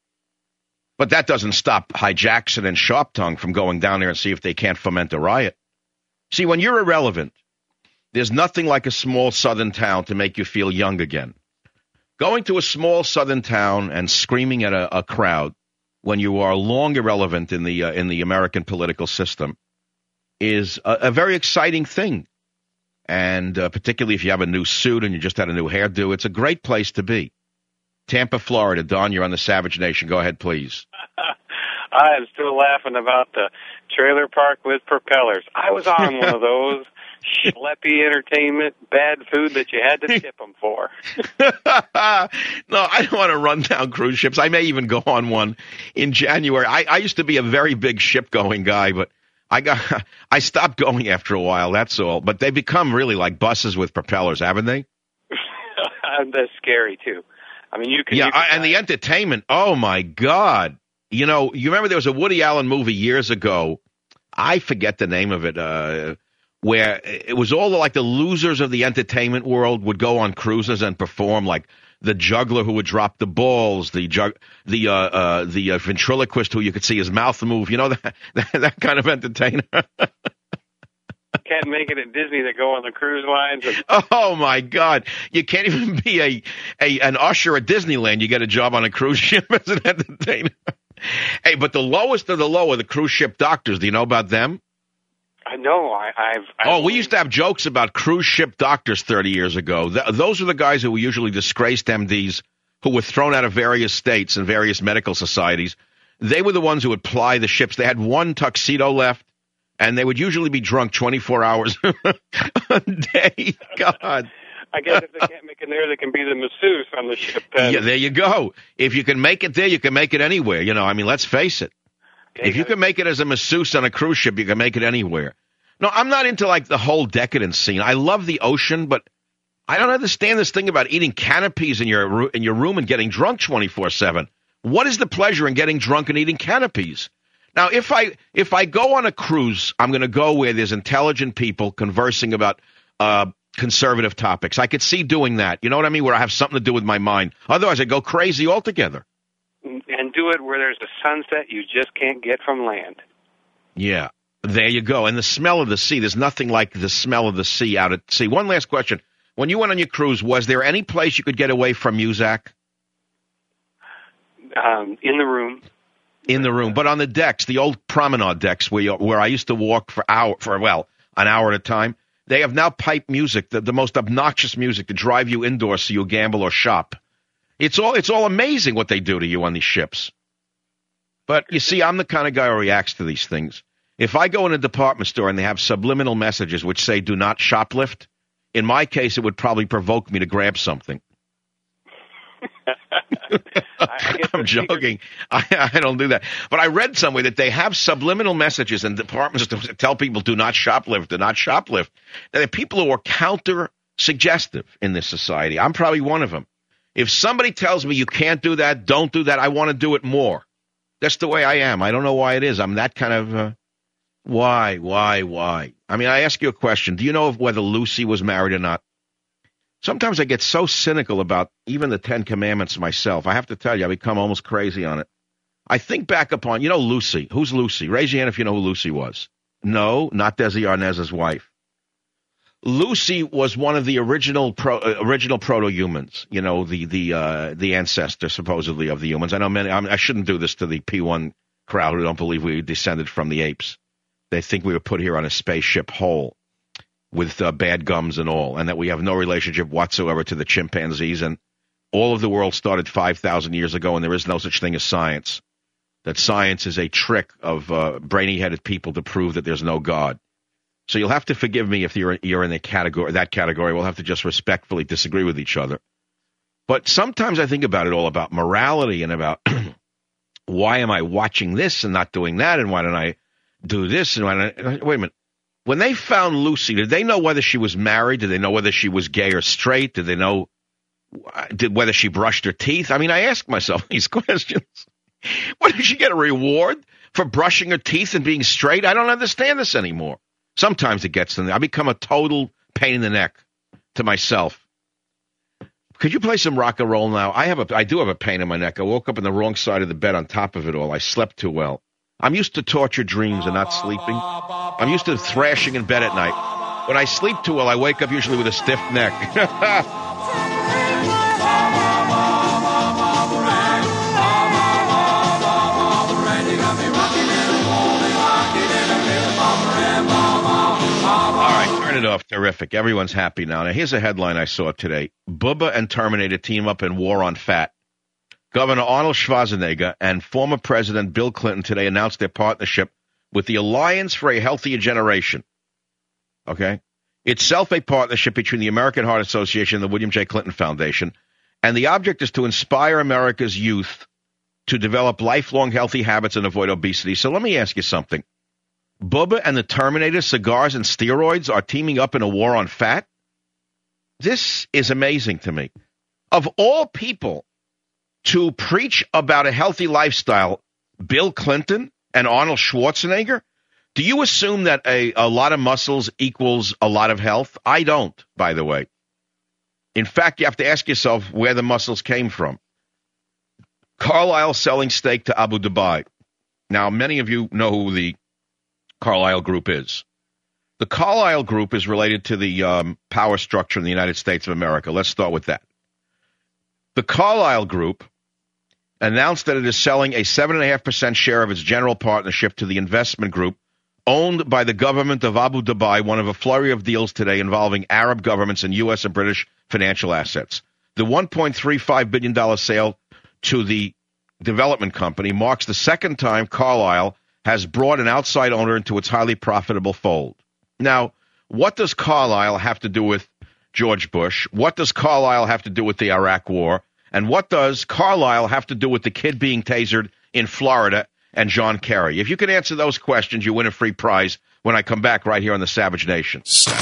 But that doesn't stop Hy Jackson and Sharp Tongue from going down there and see if they can't foment a riot. See, when you're irrelevant, there's nothing like a small southern town to make you feel young again. Going to a small southern town and screaming at a crowd when you are long irrelevant in the American political system is a very exciting thing. And particularly if you have a new suit and you just had a new hairdo, it's a great place to be. Tampa, Florida. Don, you're on the Savage Nation. Go ahead, please. I am still laughing about the trailer park with propellers. I was on one of those. Schleppy entertainment, bad food that you had to tip them for. No, I don't want to run down cruise ships. I may even go on one in January. I used to be a very big ship-going guy, but I stopped going after a while, that's all. But they become really like buses with propellers, haven't they? That's scary, too. I mean, and the entertainment, oh, my God. You know, you remember there was a Woody Allen movie years ago, I forget the name of it, where it was all like the losers of the entertainment world would go on cruises and perform, like the juggler who would drop the balls, the ventriloquist who you could see his mouth move, you know, that kind of entertainer. Can't make it at Disney that go on the cruise lines. Oh, my God. You can't even be an usher at Disneyland. You get a job on a cruise ship as an entertainer. Hey, but the lowest of the low are the cruise ship doctors. Do you know about them? I know. We used to have jokes about cruise ship doctors 30 years ago. Those are the guys who were usually disgraced MDs who were thrown out of various states and various medical societies. They were the ones who would ply the ships. They had one tuxedo left, and they would usually be drunk 24 hours a day. God. I guess if they can't make it there, they can be the masseuse on the ship. Yeah, there you go. If you can make it there, you can make it anywhere. You know, I mean, let's face it. If you can make it as a masseuse on a cruise ship, you can make it anywhere. No, I'm not into like the whole decadence scene. I love the ocean, but I don't understand this thing about eating canopies in your room and getting drunk 24/7. What is the pleasure in getting drunk and eating canopies? Now, if I go on a cruise, I'm going to go where there's intelligent people conversing about conservative topics. I could see doing that. You know what I mean? Where I have something to do with my mind. Otherwise, I go crazy altogether. And do it where there's a sunset you just can't get from land. Yeah, there you go. And the smell of the sea, there's nothing like the smell of the sea out at sea. One last question. When you went on your cruise, was there any place you could get away from Muzak? In the room. In the room. But on the decks, the old promenade decks where I used to walk for an hour at a time, they have now piped music, the most obnoxious music to drive you indoors so you gamble or shop. It's all amazing what they do to you on these ships. But you see, I'm the kind of guy who reacts to these things. If I go in a department store and they have subliminal messages which say do not shoplift, in my case, it would probably provoke me to grab something. I'm joking. I don't do that. But I read somewhere that they have subliminal messages in departments to tell people do not shoplift, do not shoplift. There are people who are counter-suggestive in this society. I'm probably one of them. If somebody tells me you can't do that, don't do that, I want to do it more. That's the way I am. I don't know why it is. I'm that kind of, why? I mean, I ask you a question. Do you know whether Lucy was married or not? Sometimes I get so cynical about even the Ten Commandments myself. I have to tell you, I become almost crazy on it. I think back upon, Lucy. Who's Lucy? Raise your hand if you know who Lucy was. No, not Desi Arnaz's wife. Lucy was one of the original proto-humans, the ancestor, supposedly, of the humans. I know I shouldn't do this to the P1 crowd who don't believe we descended from the apes. They think we were put here on a spaceship whole with bad gums and all, and that we have no relationship whatsoever to the chimpanzees, and all of the world started 5,000 years ago, and there is no such thing as science. That science is a trick of brainy-headed people to prove that there's no God. So you'll have to forgive me if you're in that category. We'll have to just respectfully disagree with each other. But sometimes I think about it all, about morality and about why am I watching this and not doing that, and why don't I do this? And wait a minute. When they found Lucy, did they know whether she was married? Did they know whether she was gay or straight? Did they know whether she brushed her teeth? I mean, I ask myself these questions. What, did she get a reward for brushing her teeth and being straight? I don't understand this anymore. Sometimes it gets to me. I become a total pain in the neck to myself. Could you play some rock and roll now? I do have a pain in my neck. I woke up on the wrong side of the bed on top of it all. I slept too well. I'm used to tortured dreams and not sleeping. I'm used to thrashing in bed at night. When I sleep too well, I wake up usually with a stiff neck. It off. Terrific. Everyone's happy now. Now, here's a headline I saw today. Bubba and Terminator team up in war on fat. Governor Arnold Schwarzenegger and former President Bill Clinton today announced their partnership with the Alliance for a Healthier Generation. Okay? Itself a partnership between the American Heart Association and the William J. Clinton Foundation. And the object is to inspire America's youth to develop lifelong healthy habits and avoid obesity. So let me ask you something. Bubba and the Terminator, cigars and steroids are teaming up in a war on fat? This is amazing to me. Of all people to preach about a healthy lifestyle, Bill Clinton and Arnold Schwarzenegger? Do you assume that a lot of muscles equals a lot of health? I don't, by the way. In fact, you have to ask yourself where the muscles came from. Carlyle selling stake to Abu Dhabi. Now, many of you know who the Carlyle Group is. The Carlyle Group is related to the power structure in the United States of America. Let's start with that. The Carlyle Group announced that it is selling a 7.5% share of its general partnership to the investment group owned by the government of Abu Dhabi, one of a flurry of deals today involving Arab governments and U.S. and British financial assets. The $1.35 billion sale to the development company marks the second time Carlyle has brought an outside owner into its highly profitable fold. Now, what does Carlyle have to do with George Bush? What does Carlyle have to do with the Iraq War? And what does Carlyle have to do with the kid being tasered in Florida and John Kerry? If you can answer those questions, you win a free prize when I come back right here on the Savage Nation.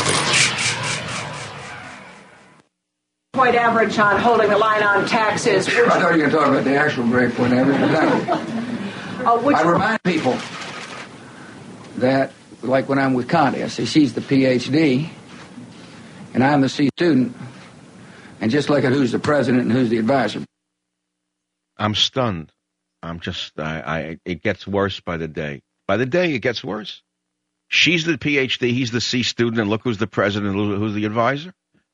Point average on holding the line on taxes. I thought you were going to talk about the actual grade point average. I remind people that, like when I'm with Connie, I say she's the PhD, and I'm the C student, and just look at who's the president and who's the advisor. I'm stunned. I'm just, it gets worse by the day. By the day, it gets worse. She's the PhD, he's the C student, and look who's the president and who's the advisor.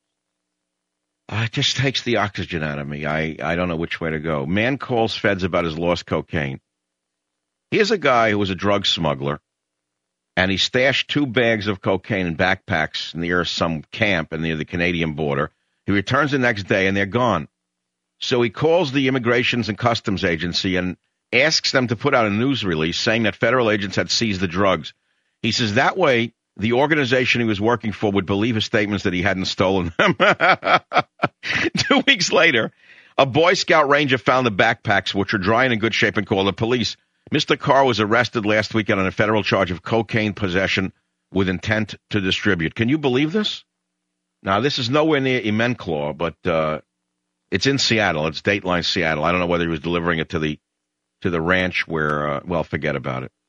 It just takes the oxygen out of me. I don't know which way to go. Man calls feds about his lost cocaine. Here's a guy who was a drug smuggler, and he stashed 2 bags of cocaine in backpacks near some camp near the Canadian border. He returns the next day, and they're gone. So he calls the Immigrations and Customs Agency and asks them to put out a news release saying that federal agents had seized the drugs. He says that way the organization he was working for would believe his statements that he hadn't stolen them. 2 weeks later, A Boy Scout ranger found the backpacks, which are dry and in good shape, and called the police. Mr. Carr was arrested last weekend on a federal charge of cocaine possession with intent to distribute. Can you believe this? Now, this is nowhere near Enumclaw, but it's in Seattle. It's Dateline Seattle. I don't know whether he was delivering it to the ranch where, well, forget about it.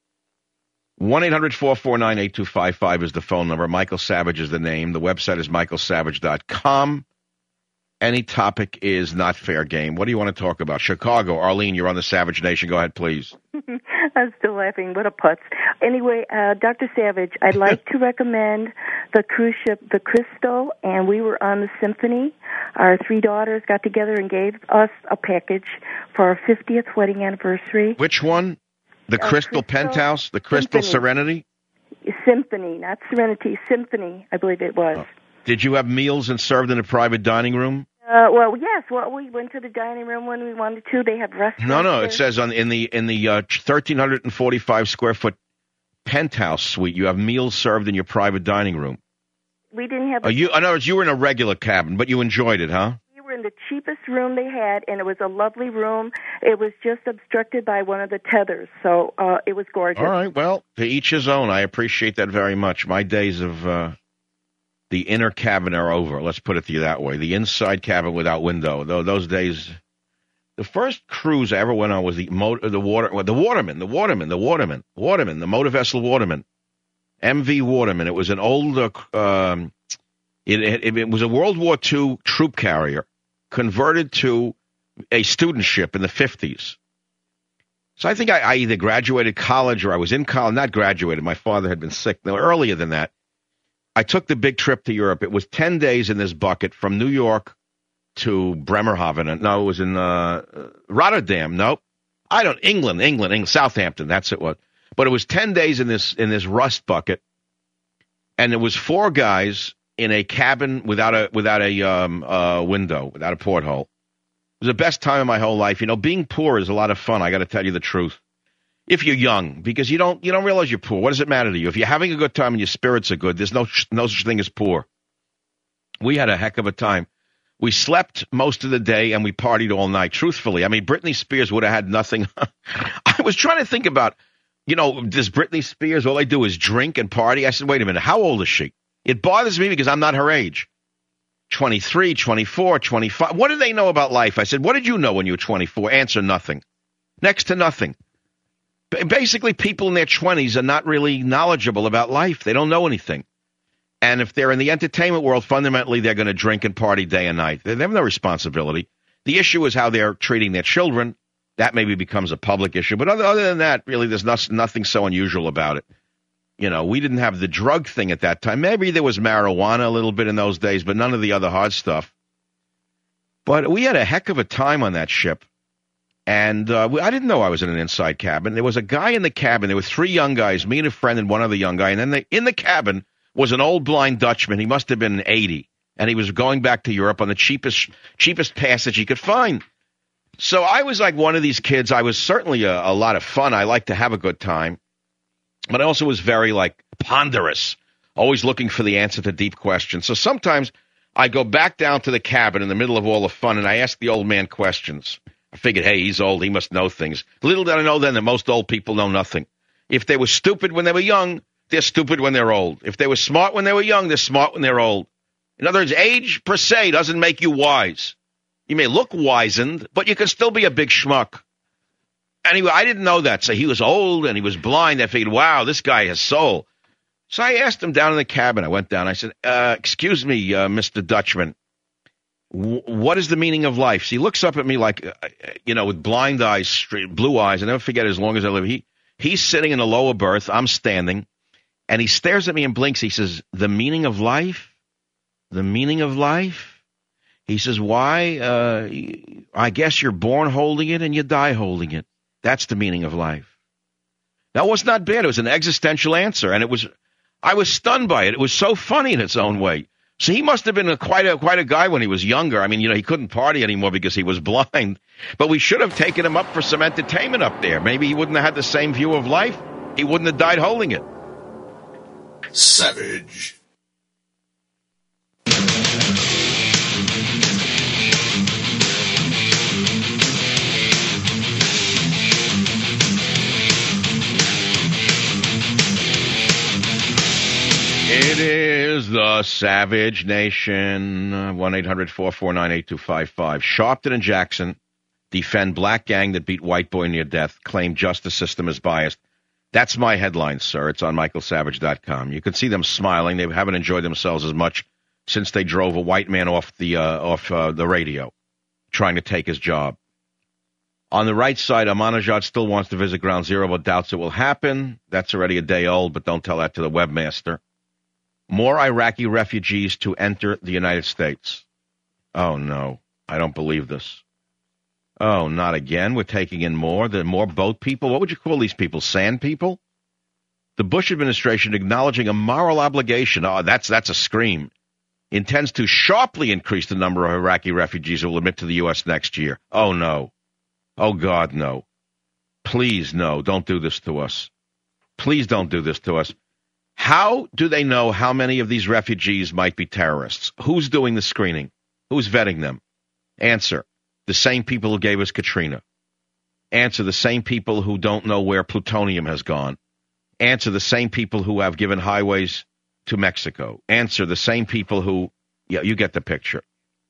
1-800-449-8255 is the phone number. Michael Savage is the name. The website is michaelsavage.com. Any topic is not fair game. What do you want to talk about? Chicago. Arlene, you're on the Savage Nation. Go ahead, please. I'm still laughing. What a putz. Anyway, Dr. Savage, I'd like to recommend the cruise ship, the Crystal, and we were on the Symphony. Our 3 daughters got together and gave us a package for our 50th wedding anniversary. Which one? The Crystal Penthouse? The Crystal Symphony. Serenity? Symphony, not Serenity. Symphony, I believe it was. Oh. Did you have meals and served in a private dining room? Well, yes. Well, we went to the dining room when we wanted to. They have restaurants. No. It says in the 1,345 square foot penthouse suite, you have meals served in your private dining room. We didn't have. In other words, you were in a regular cabin, but you enjoyed it, huh? We were in the cheapest room they had, and it was a lovely room. It was just obstructed by one of the tethers, so it was gorgeous. All right. Well, to each his own. I appreciate that very much. My days of the inner cabin are over. Let's put it to you that way. The inside cabin without window. Those days. The first cruise I ever went on was the Waterman, the motor vessel Waterman, MV Waterman. It was an old, it was a World War II troop carrier converted to a student ship in the 50s. So I think I either graduated college or I was in college. Not graduated. My father had been sick. No, earlier than that. I took the big trip to Europe. It was 10 days in this bucket from New York to Bremerhaven. No, it was in Rotterdam. Nope. England, Southampton. That's it was. But it was 10 days in this rust bucket, and there was 4 guys in a cabin without a window, without a porthole. It was the best time of my whole life. You know, being poor is a lot of fun. I got to tell you the truth. If you're young, because you don't realize you're poor. What does it matter to you? If you're having a good time and your spirits are good, there's no such thing as poor. We had a heck of a time. We slept most of the day and we partied all night. Truthfully, I mean, Britney Spears would have had nothing. I was trying to think about, does Britney Spears, all they do is drink and party? I said, wait a minute, how old is she? It bothers me because I'm not her age. 23, 24, 25. What do they know about life? I said, what did you know when you were 24? Answer, nothing. Next to nothing. Basically, people in their 20s are not really knowledgeable about life. They don't know anything. And if they're in the entertainment world, fundamentally, they're going to drink and party day and night. They have no responsibility. The issue is how they're treating their children. That maybe becomes a public issue. But other than that, really, there's nothing so unusual about it. We didn't have the drug thing at that time. Maybe there was marijuana a little bit in those days, but none of the other hard stuff. But we had a heck of a time on that ship. And I didn't know I was in an inside cabin. There was a guy in the cabin. There were 3 young guys, me and a friend and one other young guy. And then in the cabin was an old blind Dutchman. He must have been 80. And he was going back to Europe on the cheapest passage he could find. So I was like one of these kids. I was certainly a lot of fun. I liked to have a good time. But I also was very, ponderous, always looking for the answer to deep questions. So sometimes I go back down to the cabin in the middle of all the fun, and I ask the old man questions. I figured, hey, he's old. He must know things. Little did I know then that most old people know nothing. If they were stupid when they were young, they're stupid when they're old. If they were smart when they were young, they're smart when they're old. In other words, age per se doesn't make you wise. You may look wizened, but you can still be a big schmuck. Anyway, I didn't know that. So he was old and he was blind. I figured, wow, this guy has soul. So I asked him down in the cabin. I went down. I said, excuse me, Mr. Dutchman. What is the meaning of life? So he looks up at me like, with blind eyes, straight, blue eyes. I never forget as long as I live. He's sitting in the lower berth. I'm standing. And he stares at me and blinks. He says, the meaning of life? The meaning of life? He says, why? I guess you're born holding it and you die holding it. That's the meaning of life. That was not bad. It was an existential answer. And I was stunned by it. It was so funny in its own way. So he must have been quite a guy when he was younger. I mean, he couldn't party anymore because he was blind. But we should have taken him up for some entertainment up there. Maybe he wouldn't have had the same view of life. He wouldn't have died holding it. Savage. It is the Savage Nation. 1-800-449-8255. Sharpton and Jackson defend black gang that beat white boy near death, claim justice system is biased. That's my headline, sir. It's on michaelsavage.com. You can see them smiling. They haven't enjoyed themselves as much since they drove a white man off the radio, trying to take his job. On the right side, Ahmadinejad still wants to visit Ground Zero, but doubts it will happen. That's already a day old, but don't tell that to the webmaster. More Iraqi refugees to enter the United States. Oh, no. I don't believe this. Oh, not again. We're taking in more. There are more boat people. What would you call these people? Sand people? The Bush administration acknowledging a moral obligation. Oh, that's a scream. Intends to sharply increase the number of Iraqi refugees who will admit to the U.S. next year. Oh, no. Oh, God, no. Please, no. Don't do this to us. Please don't do this to us. How do they know how many of these refugees might be terrorists? Who's doing the screening? Who's vetting them? Answer, the same people who gave us Katrina. Answer, the same people who don't know where plutonium has gone. Answer, the same people who have given highways to Mexico. Answer, the same people who, yeah, you get the picture.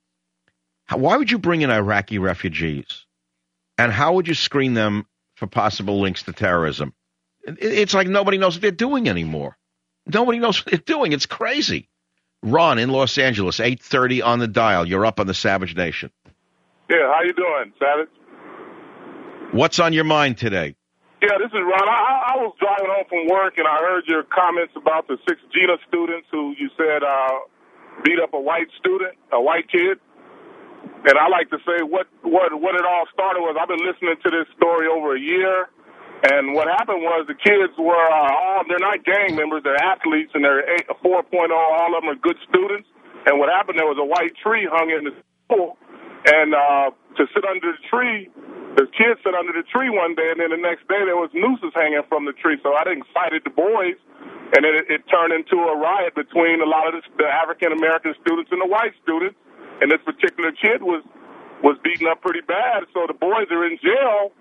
Why would you bring in Iraqi refugees? And how would you screen them for possible links to terrorism? It's like nobody knows what they're doing anymore. Nobody knows what they're doing. It's crazy. Ron in Los Angeles, 8:30 on the dial. You're up on the Savage Nation. Yeah, how you doing, Savage? What's on your mind today? Yeah, this is Ron. I was driving home from work, and I heard your comments about the 6 GINA students who you said beat up a white student, a white kid. And I like to say what it all started was I've been listening to this story over a year. And what happened was the kids were they're not gang members, they're athletes, and they're 4.0, all of them are good students. And what happened, there was a white tree hung in the school, and to sit under the tree, the kids sat under the tree one day, and then the next day there was nooses hanging from the tree. So I excited the boys, and then it turned into a riot between a lot of the African-American students and the white students. And this particular kid was beaten up pretty bad, so the boys are in jail.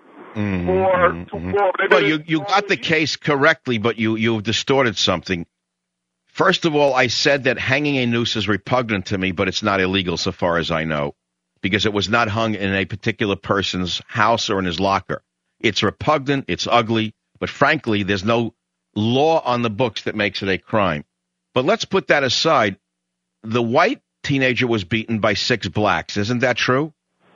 Well, you got the case correctly, but you've distorted something. First of all, I said that hanging a noose is repugnant to me, but it's not illegal so far as I know, because it was not hung in a particular person's house or in his locker. It's repugnant, it's ugly, but frankly, there's no law on the books that makes it a crime. But let's put that aside. The white teenager was beaten by 6 blacks. Isn't that true?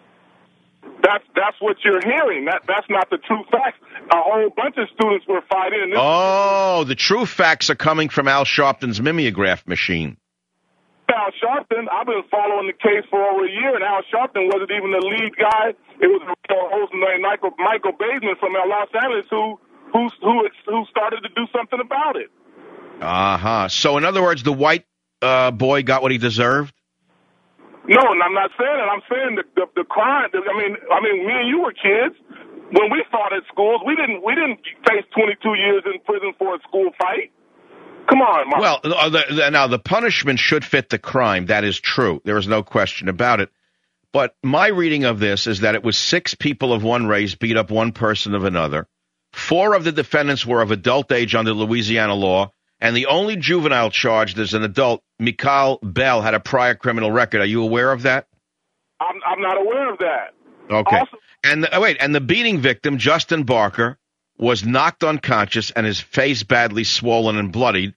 That's what you're hearing. That's not the true facts. A whole bunch of students were fighting. The true facts are coming from Al Sharpton's mimeograph machine. Al Sharpton, I've been following the case for over a year, and Al Sharpton wasn't even the lead guy. It was a host named Michael Baisman from Los Angeles who started to do something about it. So in other words, the white boy got what he deserved? No, and I'm not saying that. I'm saying the crime. I mean, me and you were kids when we fought at schools. We didn't face 22 years in prison for a school fight. Come on, Mark. Well, now the punishment should fit the crime. That is true. There is no question about it. But my reading of this is that it was 6 people of one race beat up one person of another. 4 of the defendants were of adult age under Louisiana law. And the only juvenile charged as an adult, Mikal Bell, had a prior criminal record. Are you aware of that? I'm not aware of that. Okay. Also, and the beating victim, Justin Barker, was knocked unconscious and his face badly swollen and bloodied.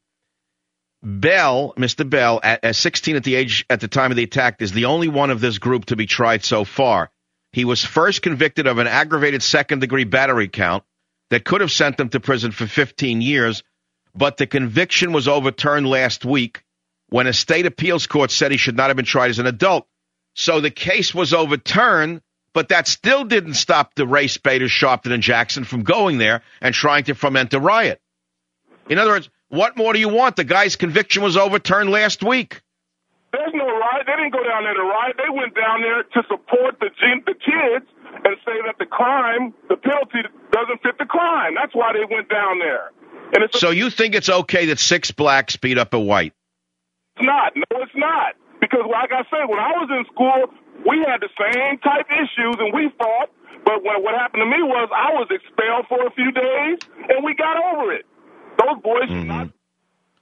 Mr. Bell, at 16 at the time of the attack, is the only one of this group to be tried so far. He was first convicted of an aggravated second-degree battery count that could have sent him to prison for 15 years, but the conviction was overturned last week when a state appeals court said he should not have been tried as an adult. So the case was overturned, but that still didn't stop the race baiters Sharpton and Jackson from going there and trying to foment a riot. In other words, what more do you want? The guy's conviction was overturned last week. There's no riot. They didn't go down there to riot. They went down there to support the kids and say that the penalty doesn't fit the crime. That's why they went down there. So you think it's okay that 6 blacks beat up a white? It's not. No, it's not. Because like I said, when I was in school, we had the same type issues and we fought. But what happened to me was I was expelled for a few days and we got over it. Those boys should not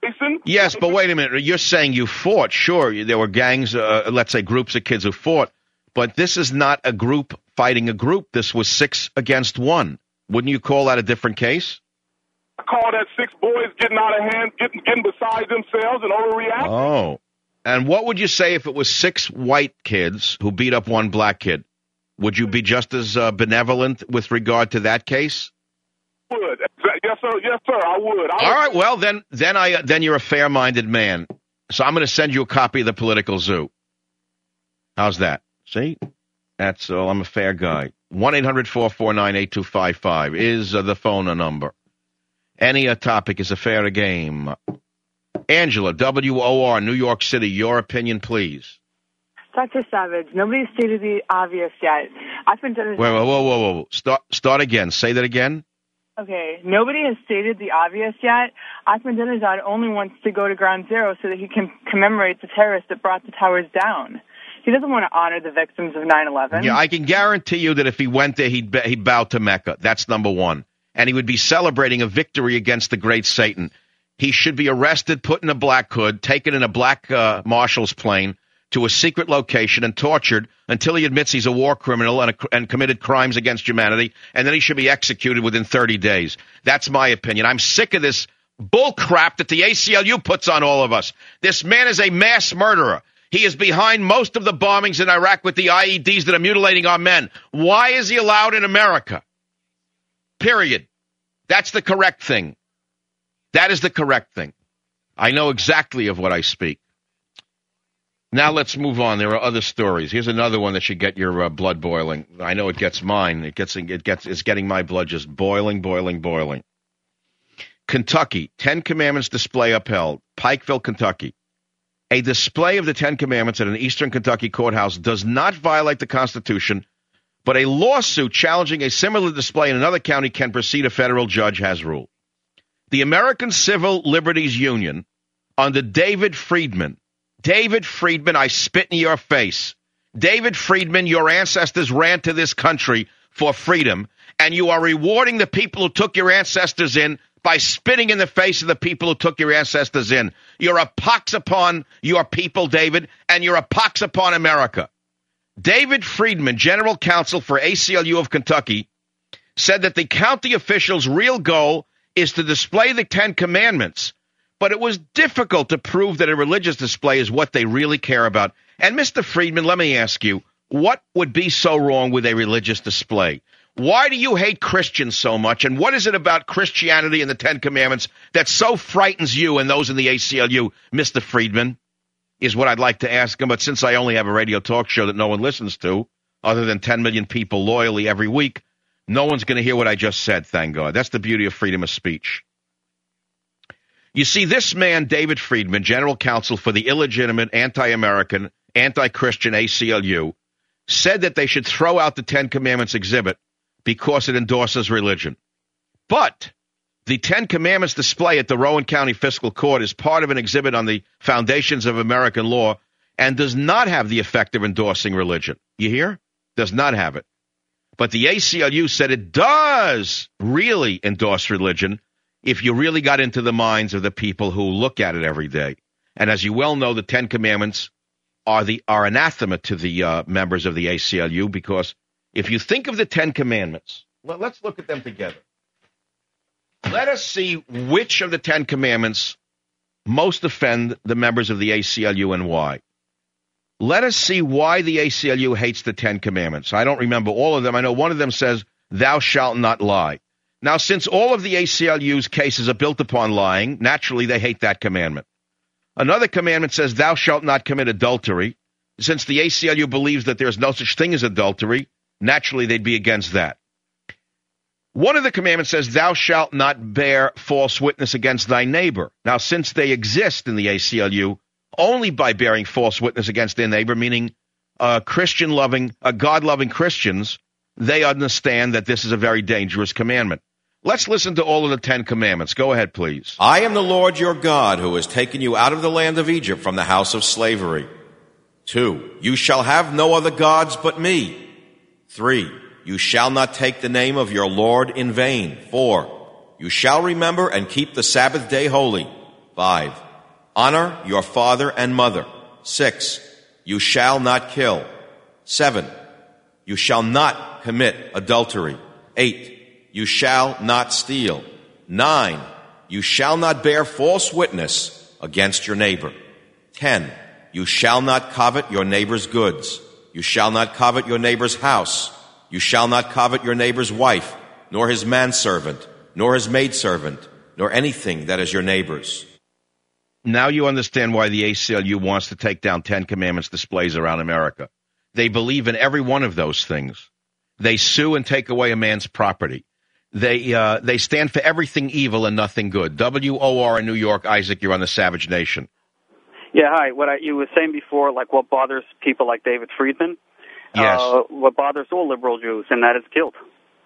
Jason? Yes, but wait a minute. You're saying you fought. Sure, there were gangs, let's say groups of kids who fought. But this is not a group fighting a group. This was 6 against 1. Wouldn't you call that a different case? I call that 6 boys getting out of hand, getting beside themselves and overreacting. Oh. And what would you say if it was 6 white kids who beat up 1 black kid? Would you be just as benevolent with regard to that case? I would. Yes, sir. Yes, sir. I would. All right. Well, then you're a fair-minded man. So I'm going to send you a copy of the Political Zoo. How's that? See? That's all. I'm a fair guy. 1-800-449-8255 is the phone number. Any topic is a fair game. Angela, WOR, New York City. Your opinion, please. Dr. Savage, nobody's stated the obvious yet. I've been doing. Whoa. Start again. Say that again. Okay, nobody has stated the obvious yet. Ahmadinejad only wants to go to ground zero so that he can commemorate the terrorists that brought the towers down. He doesn't want to honor the victims of 9/11. Yeah, I can guarantee you that if he went there, he'd bow to Mecca. That's number one. And he would be celebrating a victory against the great Satan. He should be arrested, put in a black hood, taken in a black marshal's plane to a secret location and tortured until he admits he's a war criminal and committed crimes against humanity, and then he should be executed within 30 days. That's my opinion. I'm sick of this bull crap that the ACLU puts on all of us. This man is a mass murderer. He is behind most of the bombings in Iraq with the IEDs that are mutilating our men. Why is he allowed in America? Period. That's the correct thing. That is the correct thing. I know exactly of what I speak. Now let's move on. There are other stories. Here's another one that should get your blood boiling. I know it gets mine. It's getting my blood just boiling. Kentucky, 10 Commandments display upheld. Pikeville, Kentucky. A display of the 10 Commandments at an Eastern Kentucky courthouse does not violate the Constitution, but a lawsuit challenging a similar display in another county can proceed, a federal judge has ruled. The American Civil Liberties Union, under David Friedman, I spit in your face. David Friedman, your ancestors ran to this country for freedom, and you are rewarding the people who took your ancestors in by spitting in the face of the people who took your ancestors in. You're a pox upon your people, David, and you're a pox upon America. David Friedman, general counsel for ACLU of Kentucky, said that the county officials' real goal is to display the 10 Commandments, but it was difficult to prove that a religious display is what they really care about. And Mr. Friedman, let me ask you, what would be so wrong with a religious display? Why do you hate Christians so much? And what is it about Christianity and the 10 Commandments that so frightens you and those in the ACLU, Mr. Friedman, is what I'd like to ask him. But since I only have a radio talk show that no one listens to, other than 10 million people loyally every week, no one's going to hear what I just said, thank God. That's the beauty of freedom of speech. You see, this man, David Friedman, general counsel for the illegitimate, anti-American, anti-Christian ACLU, said that they should throw out the 10 Commandments exhibit because it endorses religion. But the 10 Commandments display at the Rowan County Fiscal Court is part of an exhibit on the foundations of American law and does not have the effect of endorsing religion. You hear? Does not have it. But the ACLU said it does really endorse religion if you really got into the minds of the people who look at it every day. And as you well know, the 10 Commandments are anathema to the members of the ACLU, because if you think of the 10 Commandments, let's look at them together. Let us see which of the 10 Commandments most offend the members of the ACLU and why. Let us see why the ACLU hates the 10 Commandments. I don't remember all of them. I know one of them says, thou shalt not lie. Now, since all of the ACLU's cases are built upon lying, naturally they hate that commandment. Another commandment says, thou shalt not commit adultery. Since the ACLU believes that there's no such thing as adultery, naturally they'd be against that. One of the commandments says, thou shalt not bear false witness against thy neighbor. Now, since they exist in the ACLU only by bearing false witness against their neighbor, meaning God-loving Christians, they understand that this is a very dangerous commandment. Let's listen to all of the 10 Commandments. Go ahead, please. I am the Lord your God, who has taken you out of the land of Egypt from the house of slavery. 2, you shall have no other gods but me. 3, you shall not take the name of your Lord in vain. 4, you shall remember and keep the Sabbath day holy. 5. Honor your father and mother. 6. You shall not kill. 7. You shall not commit adultery. 8. You shall not steal. 9. You shall not bear false witness against your neighbor. 10. You shall not covet your neighbor's goods. You shall not covet your neighbor's house. You shall not covet your neighbor's wife, nor his manservant, nor his maidservant, nor anything that is your neighbor's. Now you understand why the ACLU wants to take down 10 Commandments displays around America. They believe in every one of those things. They sue and take away a man's property. They stand for everything evil and nothing good. WOR in New York. Isaac, you're on the Savage Nation. Yeah, hi. You were saying before, like what bothers people like David Friedman? Yes. What bothers all liberal Jews, and that is guilt.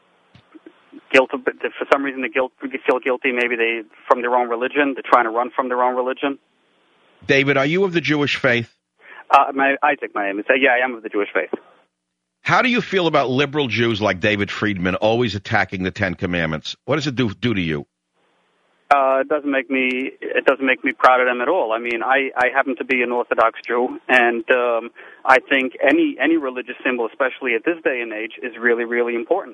Guilt, for some reason, they feel guilty. Maybe they from their own religion. They're trying to run from their own religion. David, are you of the Jewish faith? Isaac, my name is. Yeah, I am of the Jewish faith. How do you feel about liberal Jews like David Friedman always attacking the 10 Commandments? What does it do to you? It doesn't make me proud of them at all. I mean, I happen to be an Orthodox Jew, and I think any religious symbol, especially at this day and age, is really, really important.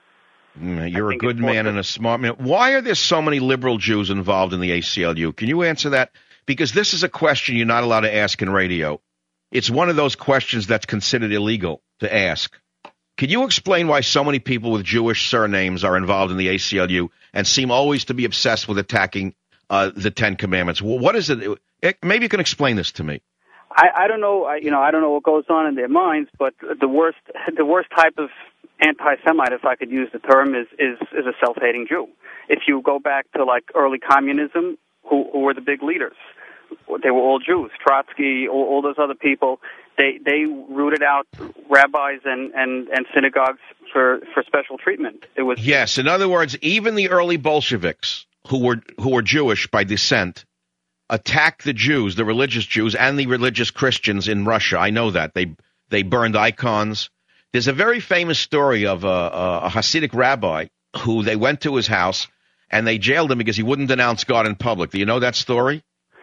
You're a good man and a smart man. Why are there so many liberal Jews involved in the ACLU? Can you answer that? Because this is a question you're not allowed to ask in radio. It's one of those questions that's considered illegal to ask. Can you explain why so many people with Jewish surnames are involved in the ACLU and seem always to be obsessed with attacking the 10 Commandments? What is it? Maybe you can explain this to me. I don't know. I don't know what goes on in their minds, but the worst type of anti-Semite, if I could use the term, is a self-hating Jew. If you go back to like early communism, who were the big leaders? They were all Jews. Trotsky, all those other people. They rooted out rabbis and synagogues for special treatment. It was yes. In other words, even the early Bolsheviks, who were Jewish by descent, attacked the Jews, the religious Jews, and the religious Christians in Russia. I know that they burned icons. There's a very famous story of a Hasidic rabbi who they went to his house and they jailed him because he wouldn't denounce God in public. Do you know that story?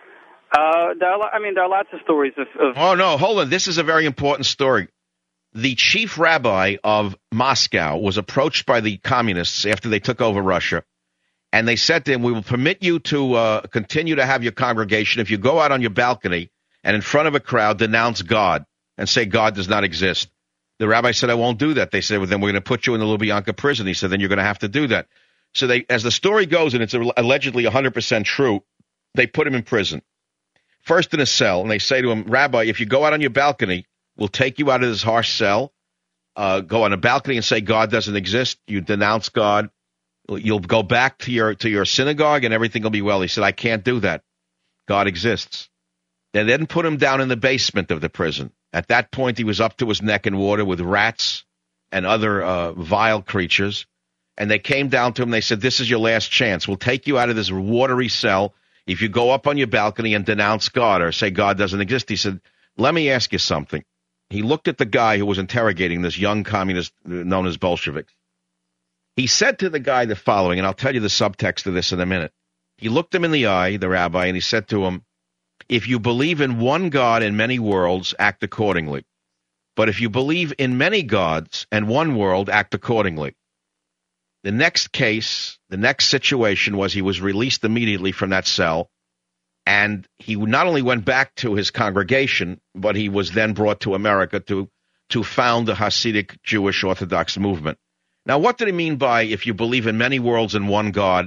There are lots of stories of... Oh, no, hold on. This is a very important story. The chief rabbi of Moscow was approached by the communists after they took over Russia, and they said to him, we will permit you to continue to have your congregation if you go out on your balcony and in front of a crowd denounce God and say God does not exist. The rabbi said, I won't do that. They said, well, then we're going to put you in the Lubyanka prison. He said, then you're going to have to do that. So they, as the story goes, and it's allegedly 100% true, they put him in prison. First in a cell, and they say to him, Rabbi, if you go out on your balcony, we'll take you out of this harsh cell, go on a balcony and say God doesn't exist. You denounce God. You'll go back to your synagogue and everything will be well. He said, I can't do that. God exists. They then put him down in the basement of the prison. At that point, he was up to his neck in water with rats and other vile creatures. And they came down to him. They said, this is your last chance. We'll take you out of this watery cell if you go up on your balcony and denounce God or say God doesn't exist. He said, let me ask you something. He looked at the guy who was interrogating this young communist known as Bolsheviks. He said to the guy the following, and I'll tell you the subtext of this in a minute. He looked him in the eye, the rabbi, and he said to him, if you believe in one God and many worlds, act accordingly. But if you believe in many gods and one world, act accordingly. The next case, the next situation was he was released immediately from that cell, and he not only went back to his congregation, but he was then brought to America to found the Hasidic Jewish Orthodox movement. Now, what did he mean by if you believe in many worlds and one God,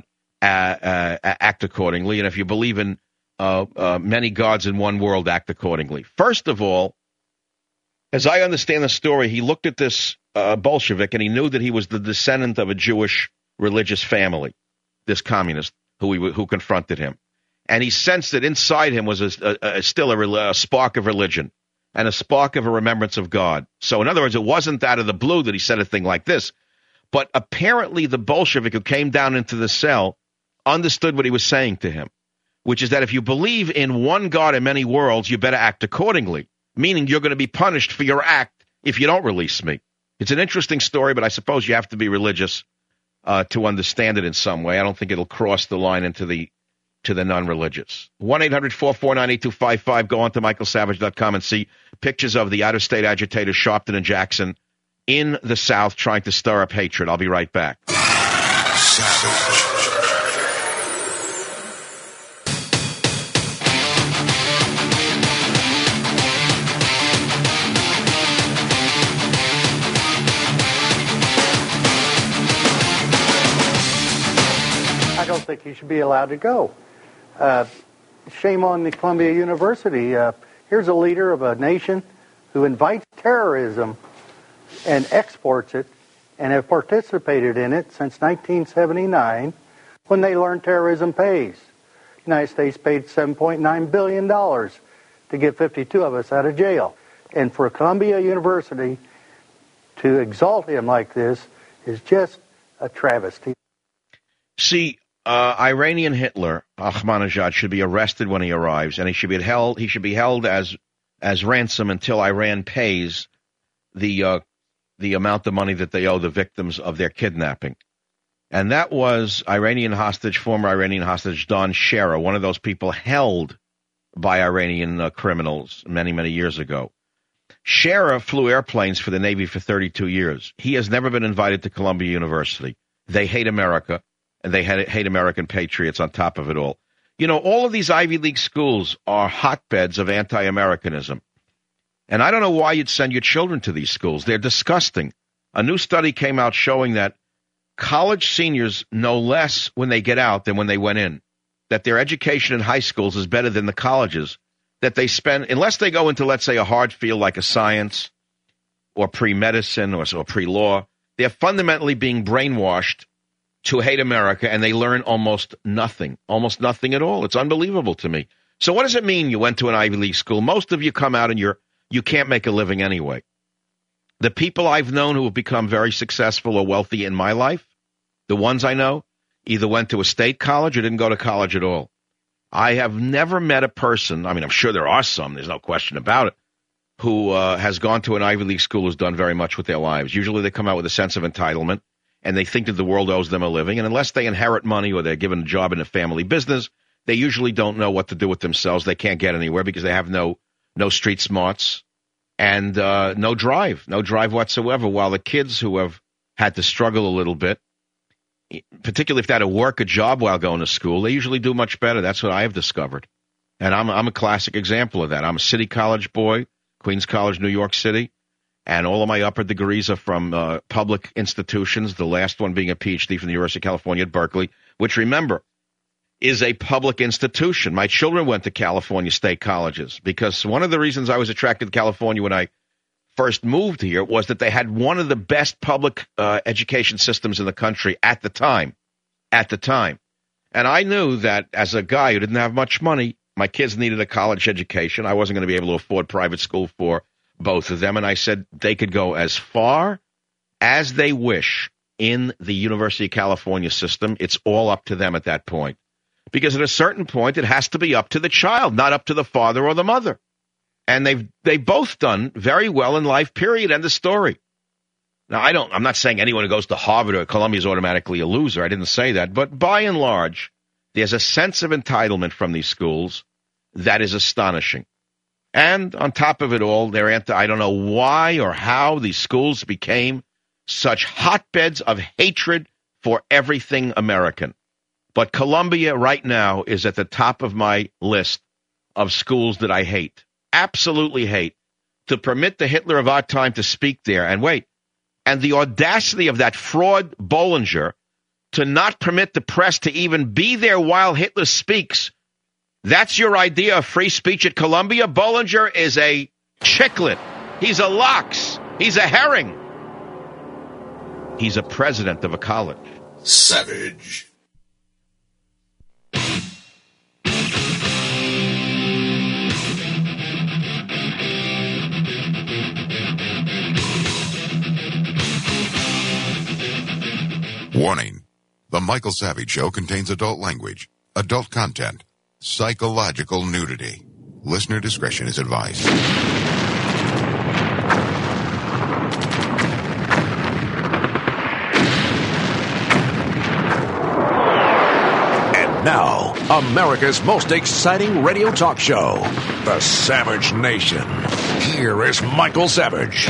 act accordingly, and if you believe in many gods in one world, act accordingly? First of all, as I understand the story, he looked at this Bolshevik and he knew that he was the descendant of a Jewish religious family, this communist who confronted him. And he sensed that inside him was still a spark of religion and a spark of a remembrance of God. So in other words, it wasn't out of the blue that he said a thing like this. But apparently the Bolshevik who came down into the cell understood what he was saying to him, which is that if you believe in one God in many worlds, you better act accordingly, meaning you're going to be punished for your act if you don't release me. It's an interesting story, but I suppose you have to be religious to understand it in some way. I don't think it'll cross the line into the to the non-religious. 1-800-449-8255. Go on to michaelsavage.com and see pictures of the out-of-state agitators Sharpton and Jackson in the South trying to stir up hatred. I'll be right back. Savage. I don't think he should be allowed to go. Shame on the Columbia University. Here's a leader of a nation who invites terrorism and exports it and have participated in it since 1979 when they learned terrorism pays. The United States paid $7.9 billion to get 52 of us out of jail. And for Columbia University to exalt him like this is just a travesty. See, Iranian Hitler, Ahmadinejad, should be arrested when he arrives, and he should be held as ransom until Iran pays the amount of money that they owe the victims of their kidnapping. And that was former Iranian hostage Don Shera, one of those people held by Iranian criminals many, many years ago. Shera flew airplanes for the Navy for 32 years. He has never been invited to Columbia University. They hate America. And they hate American patriots on top of it all. You know, all of these Ivy League schools are hotbeds of anti-Americanism. And I don't know why you'd send your children to these schools. They're disgusting. A new study came out showing that college seniors know less when they get out than when they went in. That their education in high schools is better than the colleges. That they spend, unless they go into, let's say, a hard field like a science or pre-medicine or pre-law, they're fundamentally being brainwashed to hate America, and they learn almost nothing at all. It's unbelievable to me. So what does it mean you went to an Ivy League school? Most of you come out and you can't make a living anyway. The people I've known who have become very successful or wealthy in my life, the ones I know, either went to a state college or didn't go to college at all. I have never met a person, I mean, I'm sure there are some, there's no question about it, who has gone to an Ivy League school who's done very much with their lives. Usually they come out with a sense of entitlement, and they think that the world owes them a living. And unless they inherit money or they're given a job in a family business, they usually don't know what to do with themselves. They can't get anywhere because they have no street smarts and no drive whatsoever. While the kids who have had to struggle a little bit, particularly if they had to work a job while going to school, they usually do much better. That's what I have discovered. And I'm a classic example of that. I'm a city college boy, Queens College, New York City. And all of my upper degrees are from public institutions, the last one being a PhD from the University of California at Berkeley, which, remember, is a public institution. My children went to California state colleges because one of the reasons I was attracted to California when I first moved here was that they had one of the best public education systems in the country at the time. And I knew that as a guy who didn't have much money, my kids needed a college education. I wasn't going to be able to afford private school for both of them, and I said they could go as far as they wish in the University of California system. It's all up to them at that point. Because at a certain point, it has to be up to the child, not up to the father or the mother. And they've both done very well in life, period, end of story. Now, I'm not saying anyone who goes to Harvard or Columbia is automatically a loser. I didn't say that. But by and large, there's a sense of entitlement from these schools that is astonishing. And on top of it all, I don't know why or how these schools became such hotbeds of hatred for everything American. But Columbia right now is at the top of my list of schools that I hate, absolutely hate. To permit the Hitler of our time to speak there, and the audacity of that fraud Bollinger to not permit the press to even be there while Hitler speaks. That's your idea of free speech at Columbia? Bollinger is a chicklet. He's a lox. He's a herring. He's a president of a college. Savage. Warning. The Michael Savage Show contains adult language, adult content, psychological nudity. Listener discretion is advised. And now, America's most exciting radio talk show, The Savage Nation. Here is Michael Savage.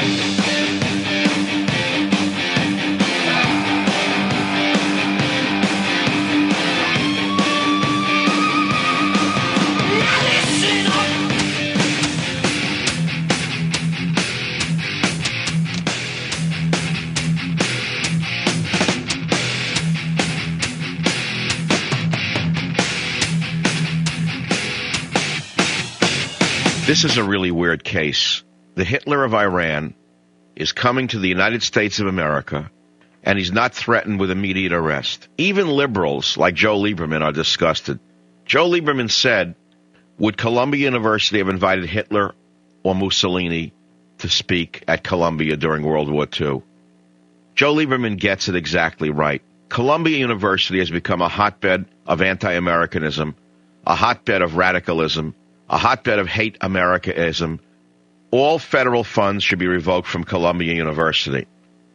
This is a really weird case. The Hitler of Iran is coming to the United States of America, and he's not threatened with immediate arrest. Even liberals like Joe Lieberman are disgusted. Joe Lieberman said, would Columbia University have invited Hitler or Mussolini to speak at Columbia during World War II? Joe Lieberman gets it exactly right. Columbia University has become a hotbed of anti-Americanism, a hotbed of radicalism, a hotbed of hate Americaism. All federal funds should be revoked from Columbia University.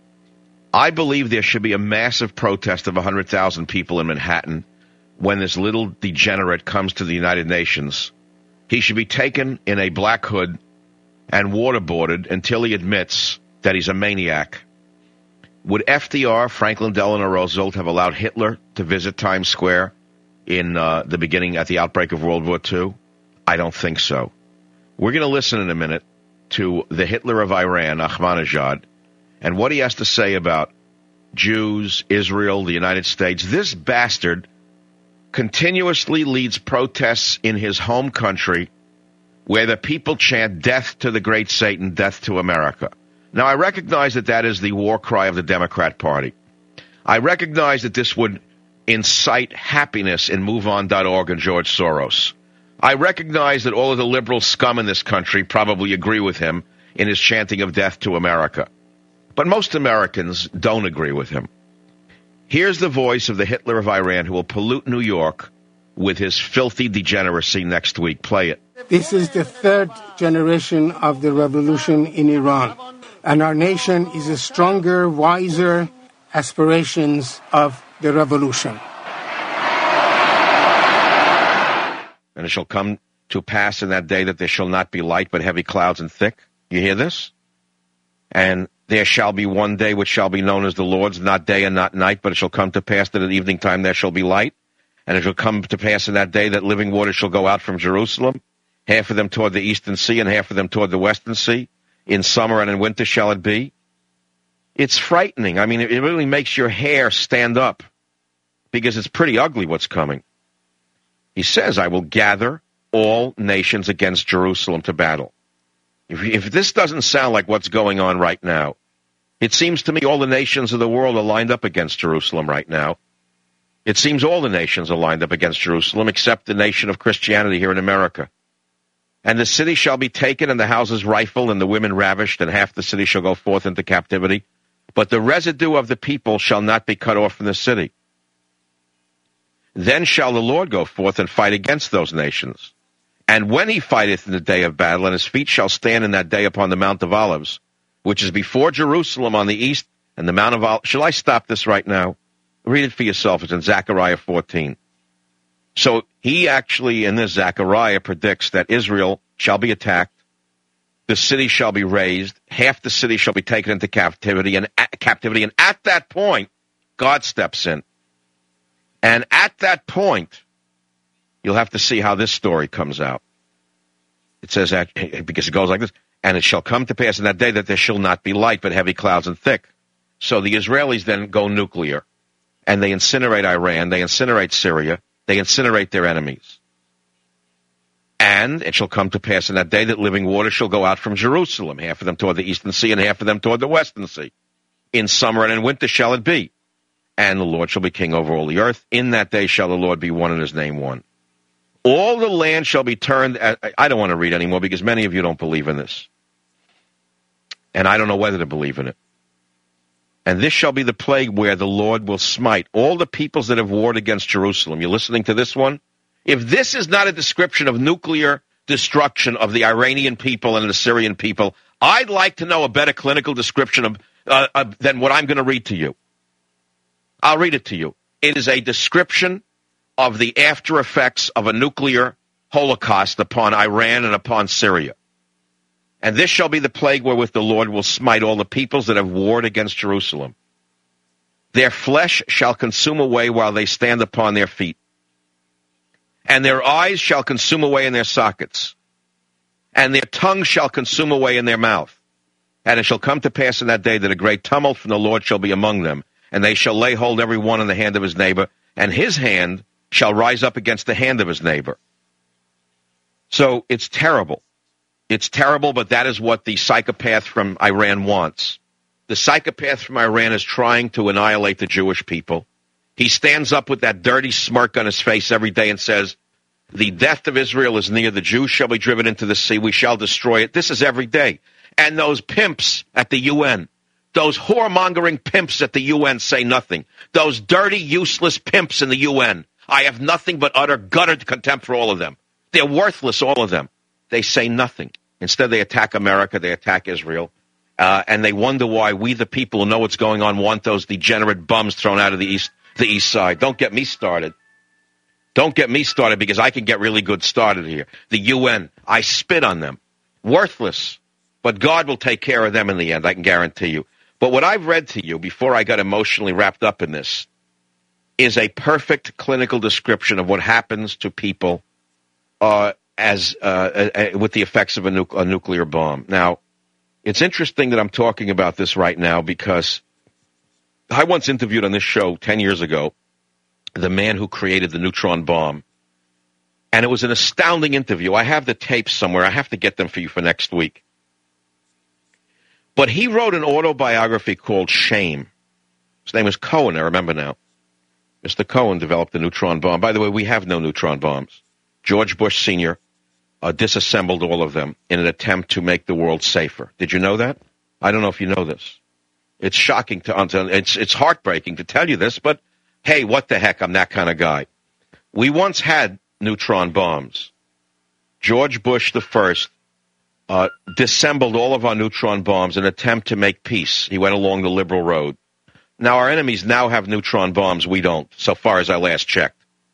I believe there should be a massive protest of 100,000 people in Manhattan when this little degenerate comes to the United Nations. He should be taken in a black hood and waterboarded until he admits that he's a maniac. Would FDR, Franklin Delano Roosevelt, have allowed Hitler to visit Times Square in the beginning at the outbreak of World War II? I don't think so. We're going to listen in a minute to the Hitler of Iran, Ahmadinejad, and what he has to say about Jews, Israel, the United States. This bastard continuously leads protests in his home country where the people chant death to the great Satan, death to America. Now, I recognize that that is the war cry of the Democrat Party. I recognize that this would incite happiness in MoveOn.org and George Soros. I recognize that all of the liberal scum in this country probably agree with him in his chanting of death to America. But most Americans don't agree with him. Here's the voice of the Hitler of Iran who will pollute New York with his filthy degeneracy next week. Play it. This is the third generation of the revolution in Iran. And our nation is a stronger, wiser aspirations of the revolution. And it shall come to pass in that day that there shall not be light, but heavy clouds and thick. You hear this? And there shall be one day which shall be known as the Lord's, not day and not night, but it shall come to pass that at evening time there shall be light. And it shall come to pass in that day that living water shall go out from Jerusalem, half of them toward the eastern sea and half of them toward the western sea. In summer and in winter shall it be. It's frightening. I mean, it really makes your hair stand up because it's pretty ugly what's coming. He says, I will gather all nations against Jerusalem to battle. If this doesn't sound like what's going on right now, it seems to me all the nations of the world are lined up against Jerusalem right now. It seems all the nations are lined up against Jerusalem except the nation of Christianity here in America. And the city shall be taken and the houses rifled and the women ravished and half the city shall go forth into captivity. But the residue of the people shall not be cut off from the city. Then shall the Lord go forth and fight against those nations. And when he fighteth in the day of battle, and his feet shall stand in that day upon the Mount of Olives, which is before Jerusalem on the east, and the Mount of Olives. Shall I stop this right now? Read it for yourself. It's in Zechariah 14. So he actually, in this Zechariah, predicts that Israel shall be attacked, the city shall be razed, half the city shall be taken into captivity, and at that point, God steps in. And at that point, you'll have to see how this story comes out. It says that, because it goes like this, and it shall come to pass in that day that there shall not be light, but heavy clouds and thick. So the Israelis then go nuclear, and they incinerate Iran, they incinerate Syria, they incinerate their enemies. And it shall come to pass in that day that living water shall go out from Jerusalem, half of them toward the eastern sea and half of them toward the western sea. In summer and in winter shall it be. And the Lord shall be king over all the earth. In that day shall the Lord be one and his name one. All the land shall be turned. I don't want to read anymore because many of you don't believe in this. And I don't know whether to believe in it. And this shall be the plague where the Lord will smite all the peoples that have warred against Jerusalem. You're listening to this one? If this is not a description of nuclear destruction of the Iranian people and the Syrian people, I'd like to know a better clinical description than what I'm going to read to you. I'll read it to you. It is a description of the after effects of a nuclear holocaust upon Iran and upon Syria. And this shall be the plague wherewith the Lord will smite all the peoples that have warred against Jerusalem. Their flesh shall consume away while they stand upon their feet, and their eyes shall consume away in their sockets, and their tongue shall consume away in their mouth. And it shall come to pass in that day that a great tumult from the Lord shall be among them, and they shall lay hold every one on the hand of his neighbor, and his hand shall rise up against the hand of his neighbor. So it's terrible. It's terrible, but that is what the psychopath from Iran wants. The psychopath from Iran is trying to annihilate the Jewish people. He stands up with that dirty smirk on his face every day and says, the death of Israel is near. The Jews shall be driven into the sea. We shall destroy it. This is every day. And those pimps at the UN, those whoremongering pimps at the UN say nothing. Those dirty, useless pimps in the UN. I have nothing but utter gutter contempt for all of them. They're worthless, all of them. They say nothing. Instead, they attack America, they attack Israel, and they wonder why we, the people who know what's going on, want those degenerate bums thrown out of the east side. Don't get me started. Don't get me started, because I can get really good started here. The UN, I spit on them. Worthless. But God will take care of them in the end, I can guarantee you. But what I've read to you before I got emotionally wrapped up in this is a perfect clinical description of what happens to people with the effects of a nuclear bomb. Now, it's interesting that I'm talking about this right now because I once interviewed on this show 10 years ago the man who created the neutron bomb, and it was an astounding interview. I have the tapes somewhere. I have to get them for you for next week. But he wrote an autobiography called Shame. His name is Cohen, I remember now. Mr. Cohen developed the neutron bomb. By the way, we have no neutron bombs. George Bush Sr. Disassembled all of them in an attempt to make the world safer. Did you know that? I don't know if you know this. It's shocking it's heartbreaking to tell you this, but hey, what the heck, I'm that kind of guy. We once had neutron bombs. George Bush I disassembled all of our neutron bombs in an attempt to make peace. He went along the liberal road. Now our enemies now have neutron bombs. We don't, so far as I last checked.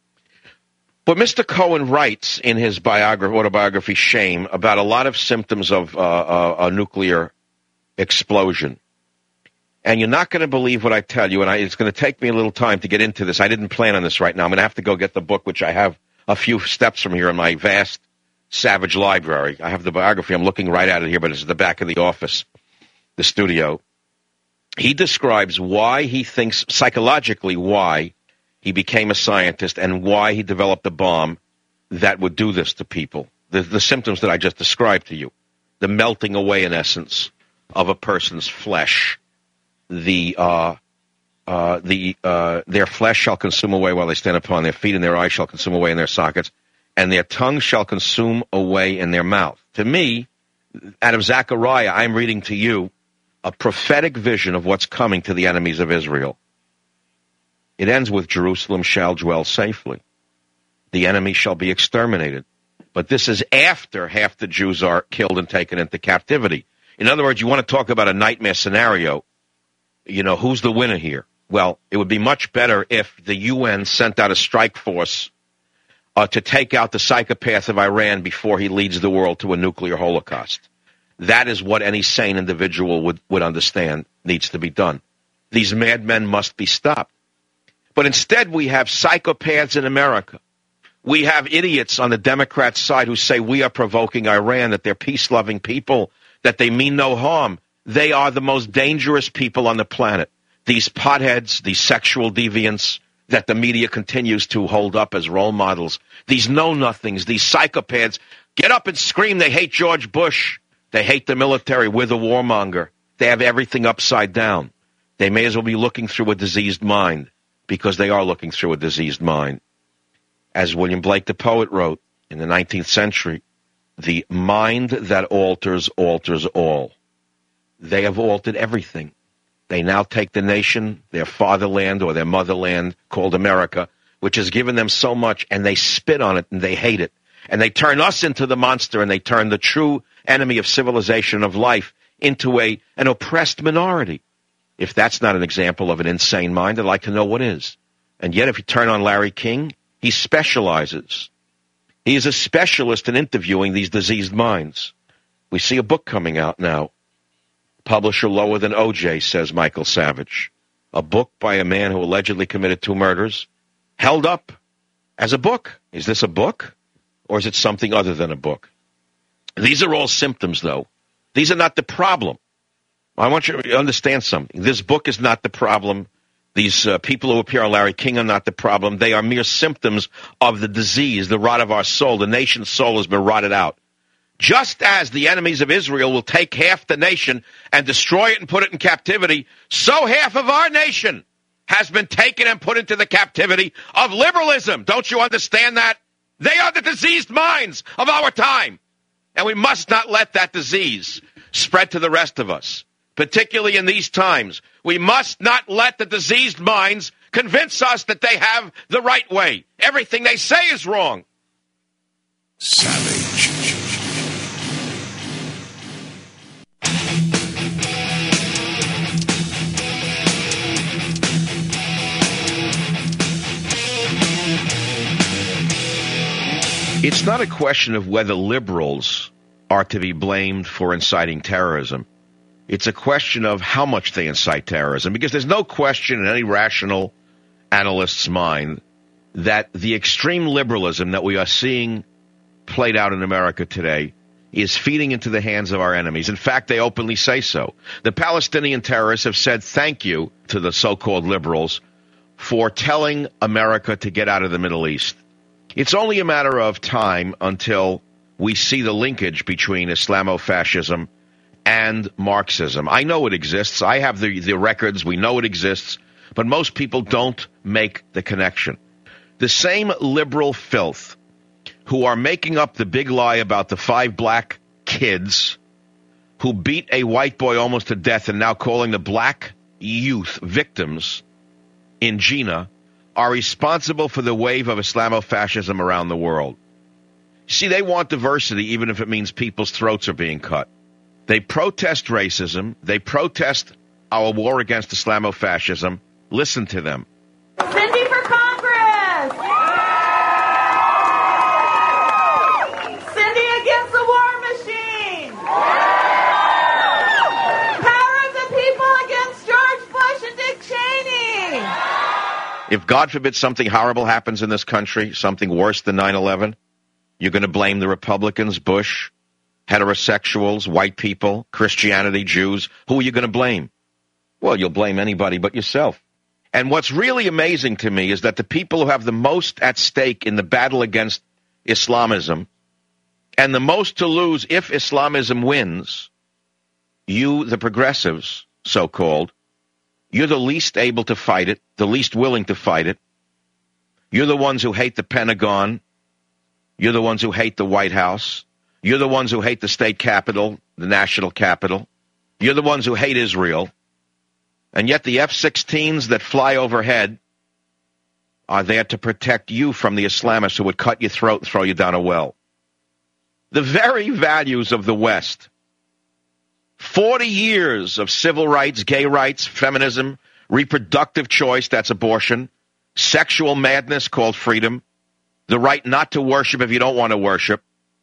But Mr. Cohen writes in his autobiography, Shame, about a lot of symptoms of a nuclear explosion. And you're not going to believe what I tell you, and it's going to take me a little time to get into this. I didn't plan on this right now. I'm going to have to go get the book, which I have a few steps from here in my vast Savage library. I have the biography. I'm looking right at it here, but it's at the back of the office, the studio. He describes why he thinks, psychologically, why he became a scientist and why he developed a bomb that would do this to people. The symptoms that I just described to you. The melting away, in essence, of a person's flesh. Their flesh shall consume away while they stand upon their feet, and their eyes shall consume away in their sockets, and their tongue shall consume away in their mouth. To me, out of Zechariah, I'm reading to you a prophetic vision of what's coming to the enemies of Israel. It ends with Jerusalem shall dwell safely. The enemy shall be exterminated. But this is after half the Jews are killed and taken into captivity. In other words, you want to talk about a nightmare scenario. You know, who's the winner here? Well, it would be much better if the UN sent out a strike force to take out the psychopath of Iran before he leads the world to a nuclear holocaust. That is what any sane individual would understand needs to be done. These madmen must be stopped. But instead we have psychopaths in America. We have idiots on the Democrat side who say we are provoking Iran, that they're peace-loving people, that they mean no harm. They are the most dangerous people on the planet. These potheads, these sexual deviants that the media continues to hold up as role models, these know-nothings, these psychopaths, get up and scream they hate George Bush. They hate the military. We're the warmonger. They have everything upside down. They may as well be looking through a diseased mind, because they are looking through a diseased mind. As William Blake, the poet, wrote in the 19th century, the mind that alters, alters all. They have altered everything. They now take the nation, their fatherland or their motherland called America, which has given them so much, and they spit on it and they hate it. And they turn us into the monster, and they turn the true enemy of civilization, of life, into an oppressed minority. If that's not an example of an insane mind, I'd like to know what is. And yet if you turn on Larry King, He specializes. He is a specialist in interviewing these diseased minds. We see a book coming out now. Publisher lower than O.J., says Michael Savage. A book by a man who allegedly committed 2 murders, held up as a book. Is this a book, or is it something other than a book? These are all symptoms, though. These are not the problem. I want you to understand something. This book is not the problem. These people who appear on Larry King are not the problem. They are mere symptoms of the disease, the rot of our soul. The nation's soul has been rotted out. Just as the enemies of Israel will take half the nation and destroy it and put it in captivity, so half of our nation has been taken and put into the captivity of liberalism. Don't you understand that? They are the diseased minds of our time. And we must not let that disease spread to the rest of us, particularly in these times. We must not let the diseased minds convince us that they have the right way. Everything they say is wrong. Savage. It's not a question of whether liberals are to be blamed for inciting terrorism. It's a question of how much they incite terrorism, because there's no question in any rational analyst's mind that the extreme liberalism that we are seeing played out in America today is feeding into the hands of our enemies. In fact, they openly say so. The Palestinian terrorists have said thank you to the so-called liberals for telling America to get out of the Middle East. It's only a matter of time until we see the linkage between Islamofascism and Marxism. I know it exists. I have the records. We know it exists. But most people don't make the connection. The same liberal filth who are making up the big lie about the 5 black kids who beat a white boy almost to death and now calling the black youth victims in Jena are responsible for the wave of Islamofascism around the world. See, they want diversity even if it means people's throats are being cut. They protest racism. They protest our war against Islamofascism. Listen to them. Cindy for Congress! Cindy against the war machine! Power of the people against George Bush and Dick Cheney! If, God forbid, something horrible happens in this country, something worse than 9/11, you're going to blame the Republicans, Bush, heterosexuals, white people, Christianity, Jews. Who are you going to blame? Well, you'll blame anybody but yourself. And what's really amazing to me is that the people who have the most at stake in the battle against Islamism and the most to lose if Islamism wins, you, the progressives, so-called, you're the least able to fight it, the least willing to fight it. You're the ones who hate the Pentagon. You're the ones who hate the White House. You're the ones who hate the state capitol, the national capital. You're the ones who hate Israel. And yet the F-16s that fly overhead are there to protect you from the Islamists who would cut your throat and throw you down a well. The very values of the West, 40 years of civil rights, gay rights, feminism, reproductive choice, that's abortion, sexual madness called freedom, the right not to worship if you don't want to worship.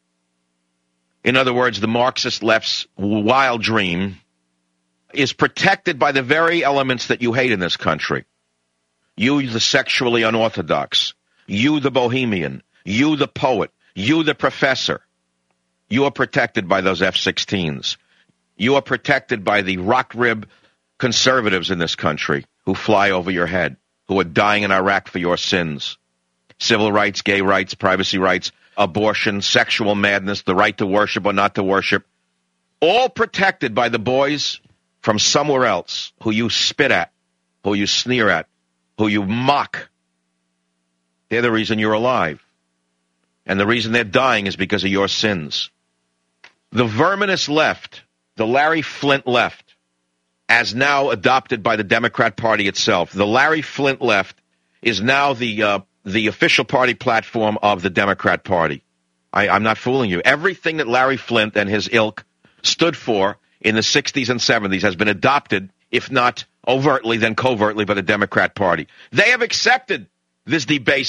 In other words, the Marxist left's wild dream is protected by the very elements that you hate in this country. You, the sexually unorthodox. You, the bohemian. You, the poet. You, the professor. You are protected by those F-16s. You are protected by the rock rib conservatives in this country who fly over your head, who are dying in Iraq for your sins. Civil rights, gay rights, privacy rights, abortion, sexual madness, the right to worship or not to worship, all protected by the boys from somewhere else who you spit at, who you sneer at, who you mock. They're the reason you're alive. And the reason they're dying is because of your sins. The verminous left, the Larry Flynt left, as now adopted by the Democrat Party itself, the Larry Flynt left is now the official party platform of the Democrat Party. I'm not fooling you. Everything that Larry Flynt and his ilk stood for in the 60s and 70s has been adopted, if not overtly, then covertly, by the Democrat Party. They have accepted this debased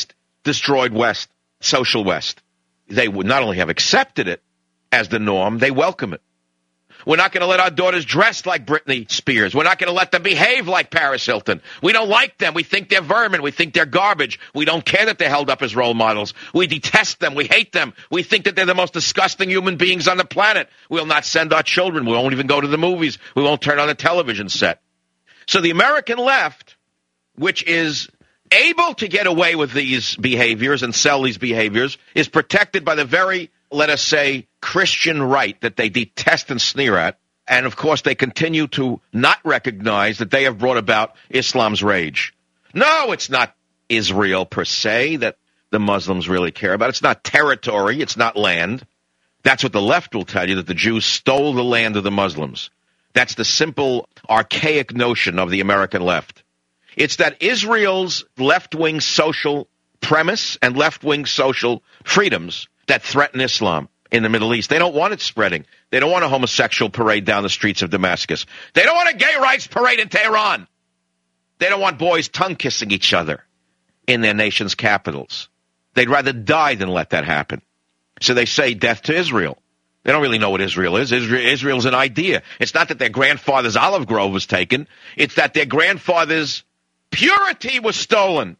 destroyed West, social West. They would not only have accepted it as the norm, they welcome it. We're not going to let our daughters dress like Britney Spears. We're not going to let them behave like Paris Hilton. We don't like them. We think they're vermin. We think they're garbage. We don't care that they're held up as role models. We detest them. We hate them. We think that they're the most disgusting human beings on the planet. We'll not send our children. We won't even go to the movies. We won't turn on a television set. So the American left, which is able to get away with these behaviors and sell these behaviors, is protected by the very, let us say, Christian right that they detest and sneer at. And, of course, they continue to not recognize that they have brought about Islam's rage. No, it's not Israel per se that the Muslims really care about. It's not territory. It's not land. That's what the left will tell you, that the Jews stole the land of the Muslims. That's the simple, archaic notion of the American left. It's that Israel's left-wing social premise and left-wing social freedoms that threaten Islam in the Middle East. They don't want it spreading. They don't want a homosexual parade down the streets of Damascus. They don't want a gay rights parade in Tehran. They don't want boys tongue-kissing each other in their nation's capitals. They'd rather die than let that happen. So they say death to Israel. They don't really know what Israel is. Israel's an idea. It's not that their grandfather's olive grove was taken. It's that their grandfather's purity was stolen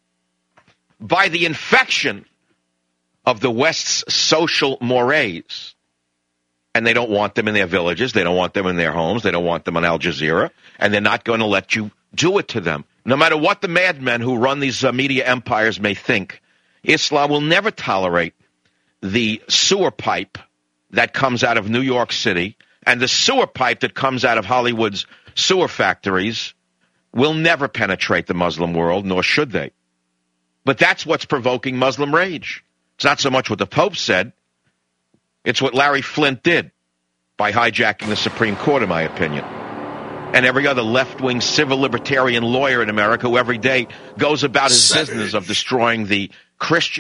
by the infection of the West's social mores. And they don't want them in their villages. They don't want them in their homes. They don't want them on Al Jazeera. And they're not going to let you do it to them. No matter what the madmen who run these media empires may think, Islam will never tolerate the sewer pipe that comes out of New York City and the sewer pipe that comes out of Hollywood's sewer factories will never penetrate the Muslim world, nor should they. But that's what's provoking Muslim rage. It's not so much what the Pope said. It's what Larry Flint did by hijacking the Supreme Court, in my opinion. And every other left-wing civil libertarian lawyer in America who every day goes about his business of destroying the Christian.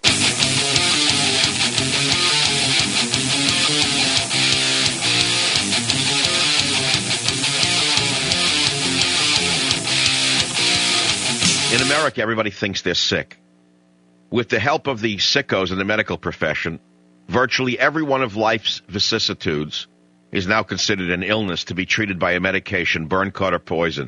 In America, everybody thinks they're sick. With the help of the sickos in the medical profession, virtually every one of life's vicissitudes is now considered an illness to be treated by a medication, burn, cut, or poison.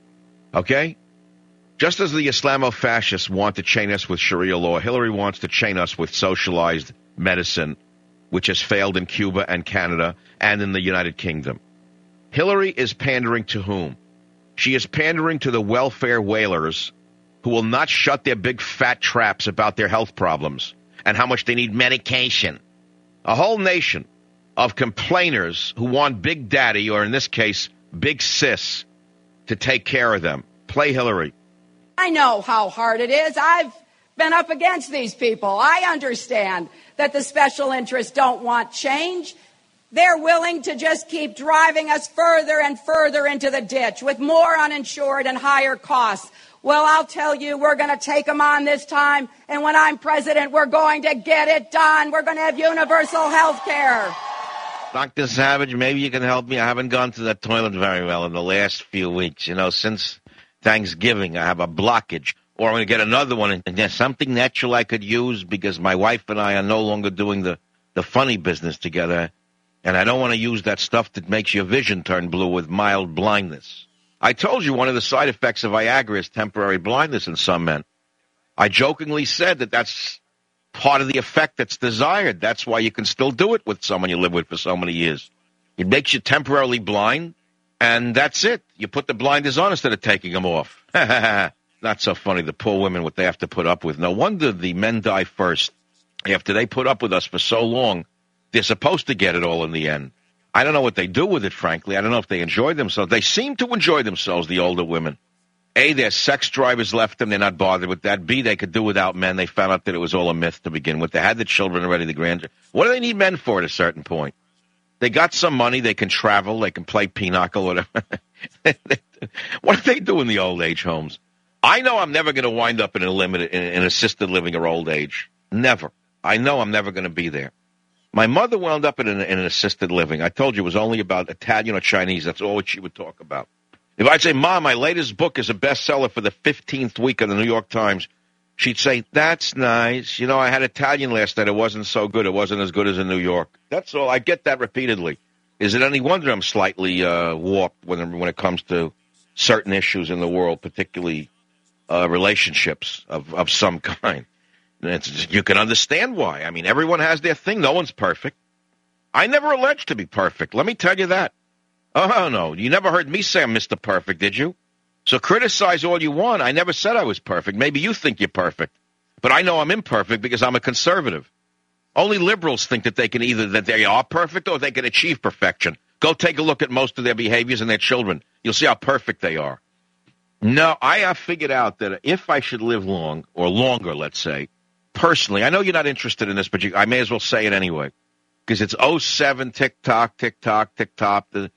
Okay? Just as the Islamo-fascists want to chain us with Sharia law, Hillary wants to chain us with socialized medicine, which has failed in Cuba and Canada and in the United Kingdom. Hillary is pandering to whom? She is pandering to the welfare whalers who will not shut their big fat traps about their health problems and how much they need medication. A whole nation of complainers who want Big Daddy, or in this case, Big Sis, to take care of them. Play Hillary. I know how hard it is. I've been up against these people. I understand that the special interests don't want change. They're willing to just keep driving us further and further into the ditch with more uninsured and higher costs. Well, I'll tell you, we're going to take them on this time, and when I'm president, we're going to get it done. We're going to have universal health care. Dr. Savage, maybe you can help me. I haven't gone to the toilet very well in the last few weeks. You know, since Thanksgiving, I have a blockage. Or I'm going to get another one, and there's something natural I could use because my wife and I are no longer doing the funny business together, and I don't want to use that stuff that makes your vision turn blue with mild blindness. I told you one of the side effects of Viagra is temporary blindness in some men. I jokingly said that that's part of the effect that's desired. That's why you can still do it with someone you live with for so many years. It makes you temporarily blind, and that's it. You put the blinders on instead of taking them off. Not so funny, the poor women, what they have to put up with. No wonder the men die first. After they put up with us for so long, they're supposed to get it all in the end. I don't know what they do with it, frankly. I don't know if they enjoy themselves. They seem to enjoy themselves, the older women. A, their sex drivers left them. They're not bothered with that. B, they could do without men. They found out that it was all a myth to begin with. They had the children already, the grandchildren. What do they need men for at a certain point? They got some money. They can travel. They can play pinochle, whatever. What do they do in the old age homes? I know I'm never going to wind up in an assisted living or old age. Never. I know I'm never going to be there. My mother wound up in an assisted living. I told you it was only about Italian or Chinese. That's all she would talk about. If I'd say, Mom, my latest book is a bestseller for the 15th week of the New York Times, she'd say, "That's nice. You know, I had Italian last night. It wasn't so good. It wasn't as good as in New York." That's all. I get that repeatedly. Is it any wonder I'm slightly warped when it comes to certain issues in the world, particularly relationships of some kind? You can understand why. I mean, everyone has their thing. No one's perfect. I never alleged to be perfect. Let me tell you that. Oh, no. You never heard me say I'm Mr. Perfect, did you? So criticize all you want. I never said I was perfect. Maybe you think you're perfect. But I know I'm imperfect because I'm a conservative. Only liberals think that that they are perfect or they can achieve perfection. Go take a look at most of their behaviors and their children. You'll see how perfect they are. No, I have figured out that if I should live long, or longer, let's say, personally, I know you're not interested in this, but I may as well say it anyway. Because it's 07, tick-tock, tick-tock, tick-tock, the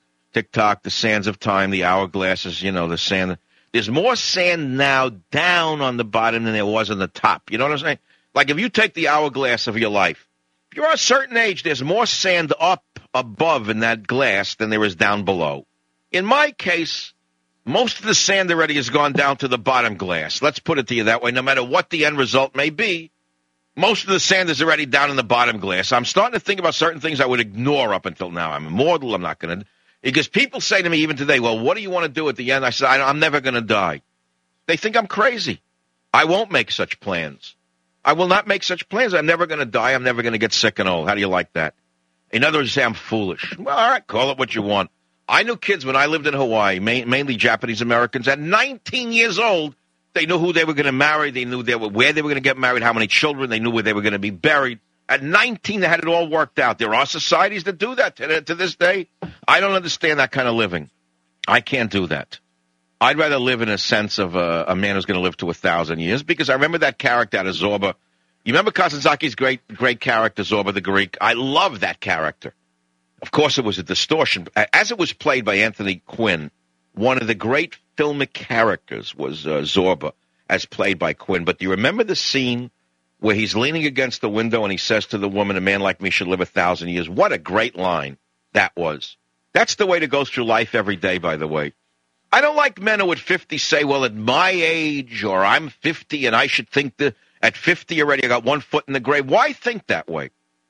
sands of time, the hourglasses, the sand. There's more sand now down on the bottom than there was on the top. You know what I'm saying? Like if you take the hourglass of your life, if you're a certain age, there's more sand up above in that glass than there is down below. In my case, most of the sand already has gone down to the bottom glass. Let's put it to you that way. No matter what the end result may be, most of the sand is already down in the bottom glass. I'm starting to think about certain things I would ignore up until now. I'm immortal. I'm not going to. Because people say to me even today, well, what do you want to do at the end? I said, I'm never going to die. They think I'm crazy. I won't make such plans. I will not make such plans. I'm never going to die. I'm never going to get sick and old. How do you like that? In other words, say I'm foolish. Well, all right, call it what you want. I knew kids when I lived in Hawaii, mainly Japanese Americans, at 19 years old, they knew who they were going to marry. They knew where they were going to get married, how many children. They knew where they were going to be buried. At 19, they had it all worked out. There are societies that do that to this day. I don't understand that kind of living. I can't do that. I'd rather live in a sense of a man who's going to live to 1,000 years, because I remember that character out of Zorba. You remember Kazasaki's great character, Zorba the Greek? I love that character. Of course, it was a distortion. As it was played by Anthony Quinn, one of the great filmic characters was Zorba, as played by Quinn. But do you remember the scene where he's leaning against the window and he says to the woman, a man like me should live 1,000 years? What a great line that was. That's the way to go through life every day, by the way. I don't like men who at 50 say, well, at my age, or I'm 50 and I should think that at 50 already I got one foot in the grave. Why think that way?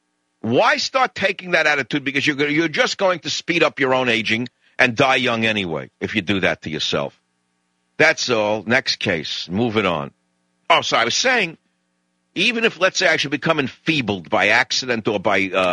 Why start taking that attitude? Because you're just going to speed up your own aging and die young anyway if you do that to yourself. That's all. Next case. Moving on. Oh, so I was saying, even if, let's say, I should become enfeebled by accident or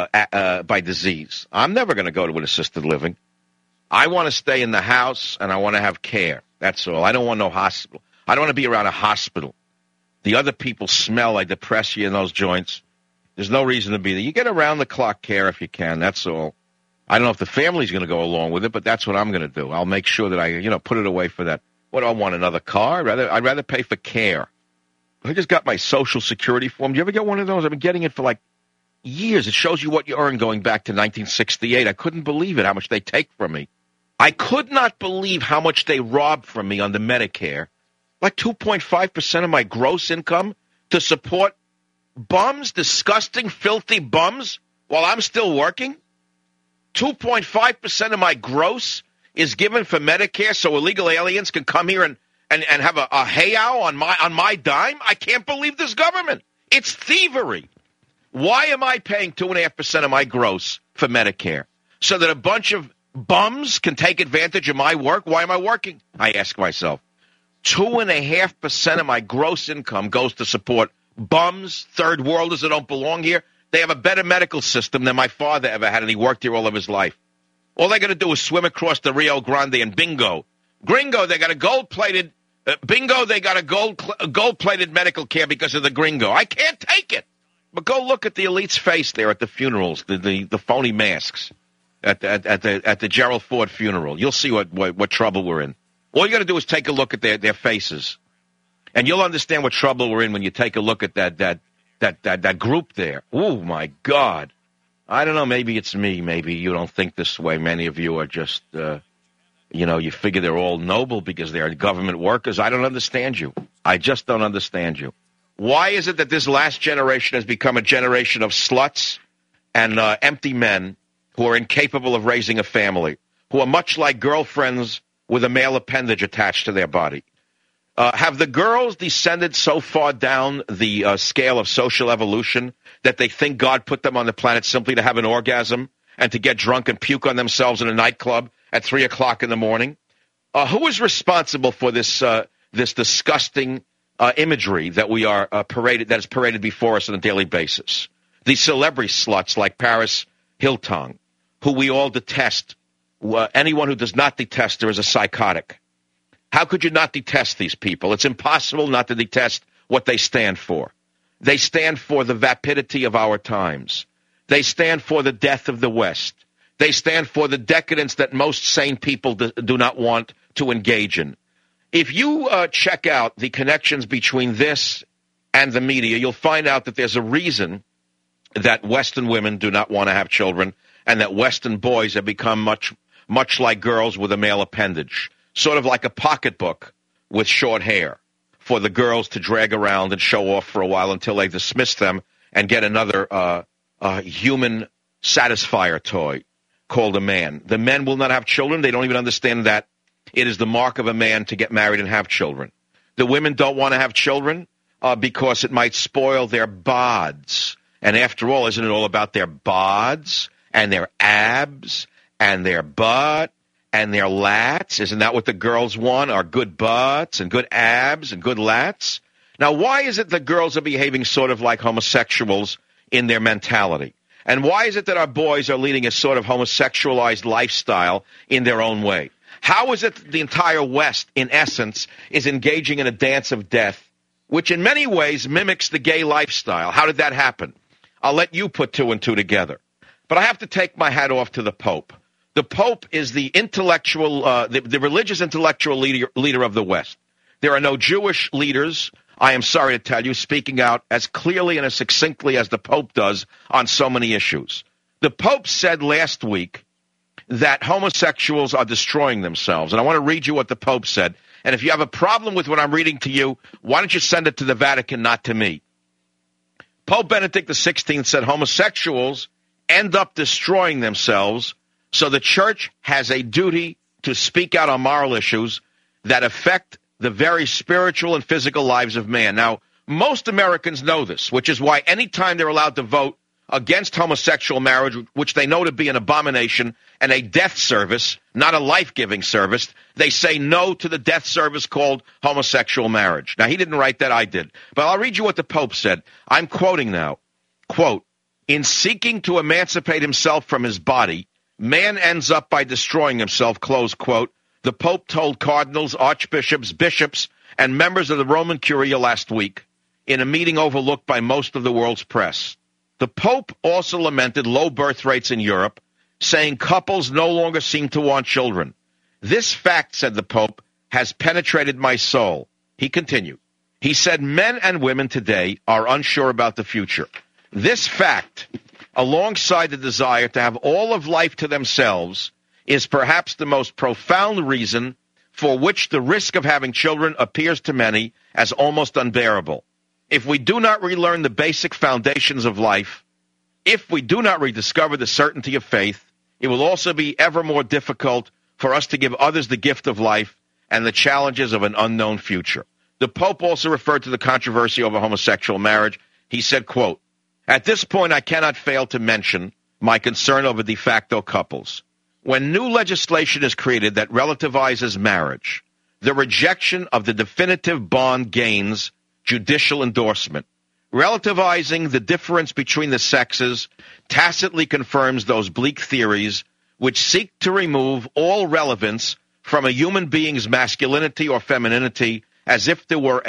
by disease, I'm never going to go to an assisted living. I want to stay in the house, and I want to have care. That's all. I don't want no hospital. I don't want to be around a hospital. The other people smell. I depress you in those joints. There's no reason to be there. You get around-the-clock care if you can. That's all. I don't know if the family's going to go along with it, but that's what I'm going to do. I'll make sure that I, put it away for that. What, do I want another car? I'd rather pay for care. I just got my Social Security form. Do you ever get one of those? I've been getting it for like years. It shows you what you earn going back to 1968. I couldn't believe it, how much they take from me. I could not believe how much they robbed from me on the Medicare. Like 2.5% of my gross income to support bums, disgusting, filthy bums, while I'm still working. 2.5% of my gross is given for Medicare so illegal aliens can come here and have a heyow on my dime. I can't believe this government. It's thievery. Why am I paying 2.5% of my gross for Medicare? So that a bunch of bums can take advantage of my work? Why am I working? I ask myself. 2.5% of my gross income goes to support bums, third worlders that don't belong here. They have a better medical system than my father ever had, and he worked here all of his life. All they're going to do is swim across the Rio Grande and bingo. Gringo, they got a gold-plated bingo, they got a gold-plated medical care because of the gringo. I can't take it. But go look at the elite's face there at the funerals, the phony masks at the Gerald Ford funeral. You'll see what trouble we're in. All you got to do is take a look at their faces, and you'll understand what trouble we're in when you take a look at that group there. Oh my God! I don't know. Maybe it's me. Maybe you don't think this way. Many of you are just, you figure they're all noble because they're government workers. I don't understand you. I just don't understand you. Why is it that this last generation has become a generation of sluts and empty men who are incapable of raising a family, who are much like girlfriends with a male appendage attached to their body? Have the girls descended so far down the scale of social evolution that they think God put them on the planet simply to have an orgasm and to get drunk and puke on themselves in a nightclub at 3 o'clock in the morning? Who is responsible for this this disgusting imagery that we are that is paraded before us on a daily basis? These celebrity sluts like Paris Hilton, who we all detest. Anyone who does not detest her is a psychotic. How could you not detest these people? It's impossible not to detest what they stand for. They stand for the vapidity of our times. They stand for the death of the West. They stand for the decadence that most sane people do not want to engage in. If you check out the connections between this and the media, you'll find out that there's a reason that Western women do not want to have children and that Western boys have become much like girls with a male appendage. Sort of like a pocketbook with short hair for the girls to drag around and show off for a while until they dismiss them and get another human satisfier toy called a man. The men will not have children. They don't even understand that it is the mark of a man to get married and have children. The women don't want to have children because it might spoil their bods. And after all, isn't it all about their bods and their abs and their butt and their lats? Isn't that what the girls want, are good butts and good abs and good lats? Now, why is it that girls are behaving sort of like homosexuals in their mentality? And why is it that our boys are leading a sort of homosexualized lifestyle in their own way? How is it that the entire West, in essence, is engaging in a dance of death, which in many ways mimics the gay lifestyle? How did that happen? I'll let you put two and two together. But I have to take my hat off to the Pope. The Pope is the intellectual, the religious intellectual leader of the West. There are no Jewish leaders, I am sorry to tell you, speaking out as clearly and as succinctly as the Pope does on so many issues. The Pope said last week that homosexuals are destroying themselves. And I want to read you what the Pope said. And if you have a problem with what I'm reading to you, why don't you send it to the Vatican, not to me? Pope Benedict XVI said homosexuals end up destroying themselves. So the church has a duty to speak out on moral issues that affect the very spiritual and physical lives of man. Now, most Americans know this, which is why anytime they're allowed to vote against homosexual marriage, which they know to be an abomination and a death service, not a life-giving service, they say no to the death service called homosexual marriage. Now, he didn't write that, I did. But I'll read you what the Pope said. I'm quoting now. Quote, "In seeking to emancipate himself from his body, man ends up by destroying himself," close quote. The Pope told cardinals, archbishops, bishops, and members of the Roman Curia last week in a meeting overlooked by most of the world's press. The Pope also lamented low birth rates in Europe, saying couples no longer seem to want children. "This fact," said the Pope, "has penetrated my soul." He continued. He said men and women today are unsure about the future. This fact, alongside the desire to have all of life to themselves, is perhaps the most profound reason for which the risk of having children appears to many as almost unbearable. If we do not relearn the basic foundations of life, if we do not rediscover the certainty of faith, it will also be ever more difficult for us to give others the gift of life and the challenges of an unknown future. The Pope also referred to the controversy over homosexual marriage. He said, quote, "At this point, I cannot fail to mention my concern over de facto couples. When new legislation is created that relativizes marriage, the rejection of the definitive bond gains judicial endorsement. Relativizing the difference between the sexes tacitly confirms those bleak theories which seek to remove all relevance from a human being's masculinity or femininity as if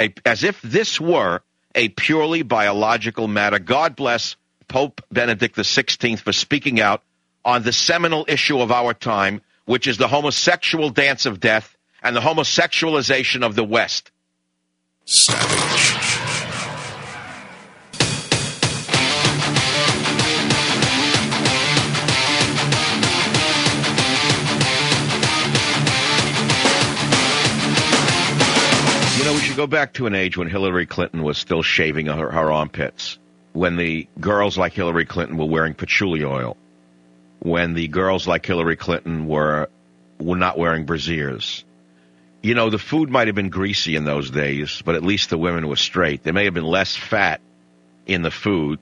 this were a purely biological matter." God bless Pope Benedict XVI for speaking out on the seminal issue of our time, which is the homosexual dance of death and the homosexualization of the West. Savage. You know, we should go back to an age when Hillary Clinton was still shaving her armpits, when the girls like Hillary Clinton were wearing patchouli oil, when the girls like Hillary Clinton were not wearing brasiers. You know, the food might have been greasy in those days, but at least the women were straight. There may have been less fat in the food,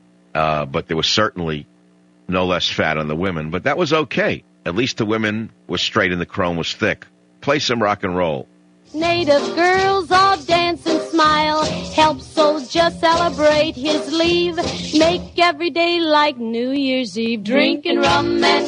but there was certainly no less fat on the women. But that was okay. At least the women were straight and the chrome was thick. Play some rock and roll. Native girls all dance and smile, help soldier celebrate his leave, make every day like New Year's Eve, drinking rum and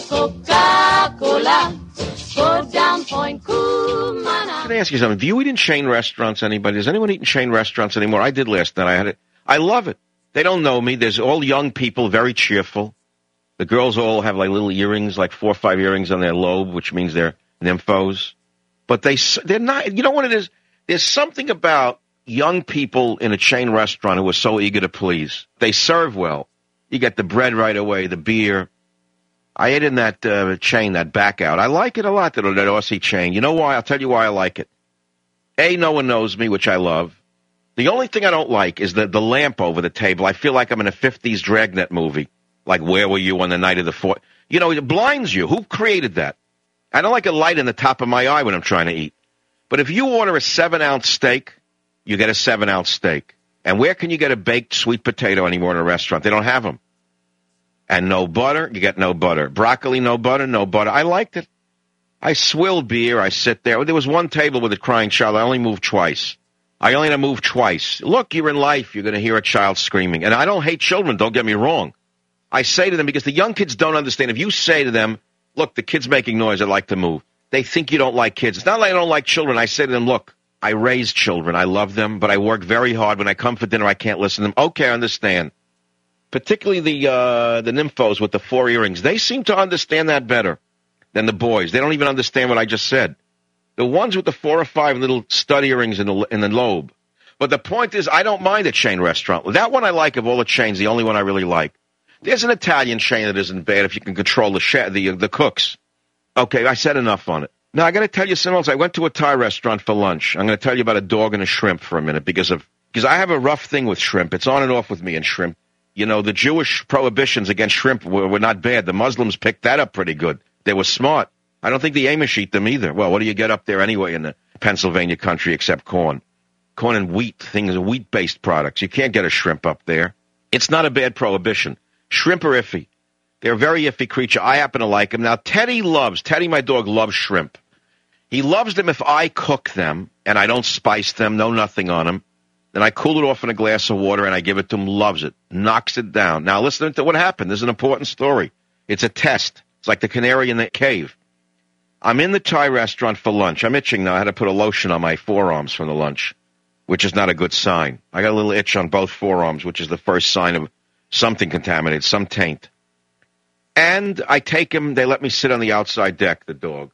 Coca-Cola, go down Point Cumana. Can I ask you something? Do you eat in chain restaurants, anybody? Does anyone eat in chain restaurants anymore? I did last night. I had it. I love it. They don't know me. There's all young people, very cheerful. The girls all have like little earrings, like 4 or 5 earrings on their lobe, which means they're nymphos. But they're not, you know what it is? There's something about young people in a chain restaurant who are so eager to please. They serve well. You get the bread right away, the beer. I ate in that chain, that back out. I like it a lot, that Aussie chain. You know why? I'll tell you why I like it. A, no one knows me, which I love. The only thing I don't like is the lamp over the table. I feel like I'm in a 50s Dragnet movie. Like, where were you on the night of the 4th? You know, it blinds you. Who created that? I don't like a light in the top of my eye when I'm trying to eat. But if you order a 7-ounce steak, you get a 7-ounce steak. And where can you get a baked sweet potato anymore in a restaurant? They don't have them. And no butter, you get no butter. Broccoli, no butter, no butter. I liked it. I swill beer. I sit there. There was one table with a crying child. I only moved twice. I only had to move twice. Look, you're in life. You're going to hear a child screaming. And I don't hate children. Don't get me wrong. I say to them, because the young kids don't understand. If you say to them, look, the kid's making noise, I'd like to move, they think you don't like kids. It's not like I don't like children. I say to them, look, I raise children. I love them, but I work very hard. When I come for dinner, I can't listen to them. Okay, I understand. Particularly the nymphos with the 4 earrings. They seem to understand that better than the boys. They don't even understand what I just said. The ones with the 4 or 5 little stud earrings in the lobe. But the point is, I don't mind a chain restaurant. That one I like of all the chains, the only one I really like. There's an Italian chain that isn't bad if you can control the cooks. Okay, I said enough on it. Now, I got to tell you something else. I went to a Thai restaurant for lunch. I'm going to tell you about a dog and a shrimp for a minute because I have a rough thing with shrimp. It's on and off with me and shrimp. You know, the Jewish prohibitions against shrimp were not bad. The Muslims picked that up pretty good. They were smart. I don't think the Amish eat them either. Well, what do you get up there anyway in the Pennsylvania country except corn? Corn and wheat, things are wheat-based products. You can't get a shrimp up there. It's not a bad prohibition. Shrimp are iffy. They're a very iffy creature. I happen to like them. Now, Teddy, my dog, loves shrimp. He loves them if I cook them and I don't spice them, no nothing on them. Then I cool it off in a glass of water and I give it to him, loves it, knocks it down. Now, listen to what happened. This is an important story. It's a test. It's like the canary in the cave. I'm in the Thai restaurant for lunch. I'm itching now. I had to put a lotion on my forearms from the lunch, which is not a good sign. I got a little itch on both forearms, which is the first sign of something contaminated, some taint. And I take him. They let me sit on the outside deck, the dog.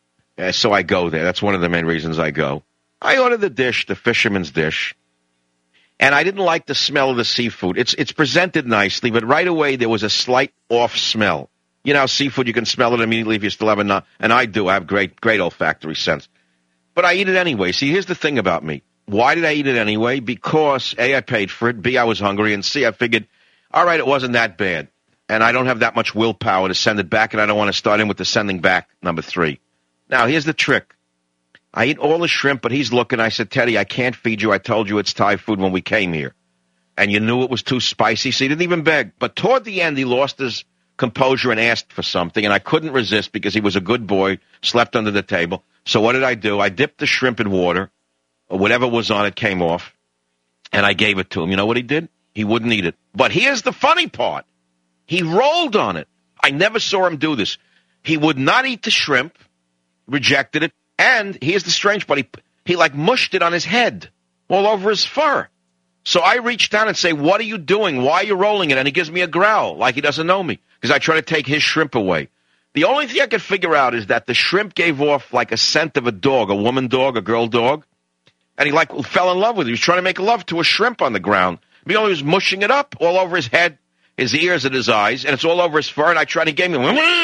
So I go there. That's one of the main reasons I go. I ordered the dish, the fisherman's dish. And I didn't like the smell of the seafood. It's presented nicely, but right away there was a slight off smell. You know, seafood, you can smell it immediately if you still have enough. And I do. I have great olfactory sense. But I eat it anyway. See, here's the thing about me. Why did I eat it anyway? Because, A, I paid for it. B, I was hungry. And C, I figured, all right, it wasn't that bad. And I don't have that much willpower to send it back, and I don't want to start in with the sending back, number 3. Now, here's the trick. I eat all the shrimp, but he's looking. I said, Teddy, I can't feed you. I told you it's Thai food when we came here. And you knew it was too spicy, so he didn't even beg. But toward the end, he lost his composure and asked for something, and I couldn't resist because he was a good boy, slept under the table. So what did I do? I dipped the shrimp in water, or whatever was on it came off, and I gave it to him. You know what he did? He wouldn't eat it. But here's the funny part. He rolled on it. I never saw him do this. He would not eat the shrimp, rejected it, and here's the strange part. He like mushed it on his head, all over his fur. So I reached down and say, what are you doing? Why are you rolling it? And he gives me a growl like he doesn't know me because I try to take his shrimp away. The only thing I could figure out is that the shrimp gave off like a scent of a dog, a woman dog, a girl dog. And he like fell in love with it. He was trying to make love to a shrimp on the ground. He was mushing it up all over his head, his ears and his eyes, and it's all over his fur. And I tried to give him,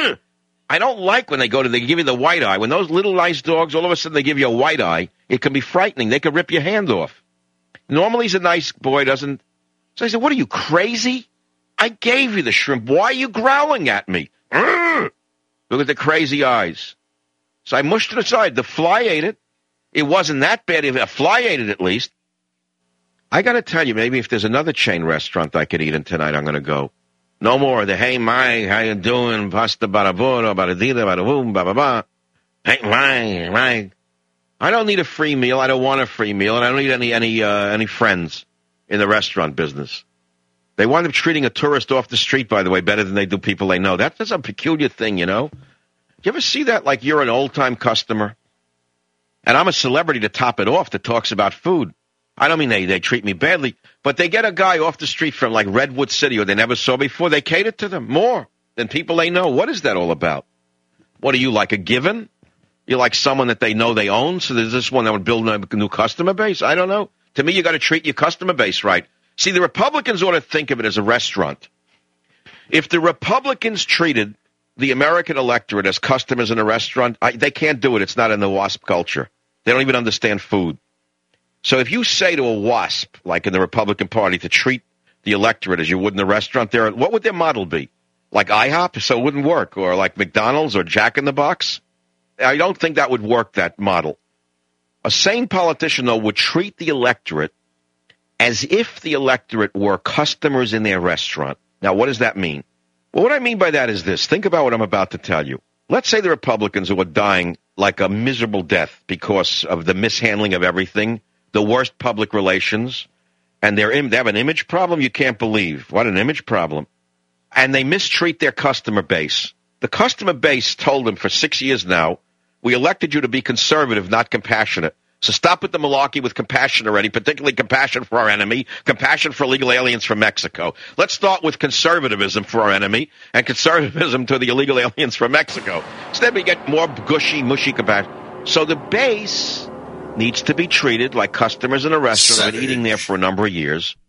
I don't like when they give you the white eye. When those little nice dogs, all of a sudden they give you a white eye, it can be frightening. They could rip your hand off. Normally he's a nice boy, doesn't. So I said, what are you, crazy? I gave you the shrimp. Why are you growling at me? Look at the crazy eyes. So I mushed it aside. The fly ate it, It wasn't that bad. Fly ate it at least. I got to tell you, maybe if there's another chain restaurant I could eat in tonight, I'm going to go. No more of the, hey, Mike, how you doing? Pasta baraburo, baradita, baraboom, ba ba ba. Hey, Mike. I don't need a free meal. I don't want a free meal, and I don't need any friends in the restaurant business. They wind up treating a tourist off the street, by the way, better than they do people they know. That's a peculiar thing, you know? You ever see that like you're an old-time customer? And I'm a celebrity to top it off that talks about food. I don't mean they treat me badly, but they get a guy off the street from like Redwood City or they never saw before. They cater to them more than people they know. What is that all about? What are you, like a given? You're like someone that they know they own, so there's this one that would build a new customer base? I don't know. To me, you got to treat your customer base right. See, the Republicans ought to think of it as a restaurant. If the Republicans treated the American electorate as customers in a restaurant, they can't do it. It's not in the WASP culture. They don't even understand food. So if you say to a WASP, like in the Republican Party, to treat the electorate as you would in a restaurant, what would their model be? Like IHOP, so it wouldn't work, or like McDonald's or Jack in the Box? I don't think that would work, that model. A sane politician, though, would treat the electorate as if the electorate were customers in their restaurant. Now, what does that mean? Well, what I mean by that is this. Think about what I'm about to tell you. Let's say the Republicans who are dying like a miserable death because of the mishandling of everything, the worst public relations, and they have an image problem you can't believe. What an image problem. And they mistreat their customer base. The customer base told them for 6 years now, we elected you to be conservative, not compassionate. So stop with the malarkey with compassion already, particularly compassion for our enemy, compassion for illegal aliens from Mexico. Let's start with conservatism for our enemy and conservatism to the illegal aliens from Mexico. Instead, we get more gushy, mushy compassion. So the base needs to be treated like customers in a restaurant, been eating there for a number of years.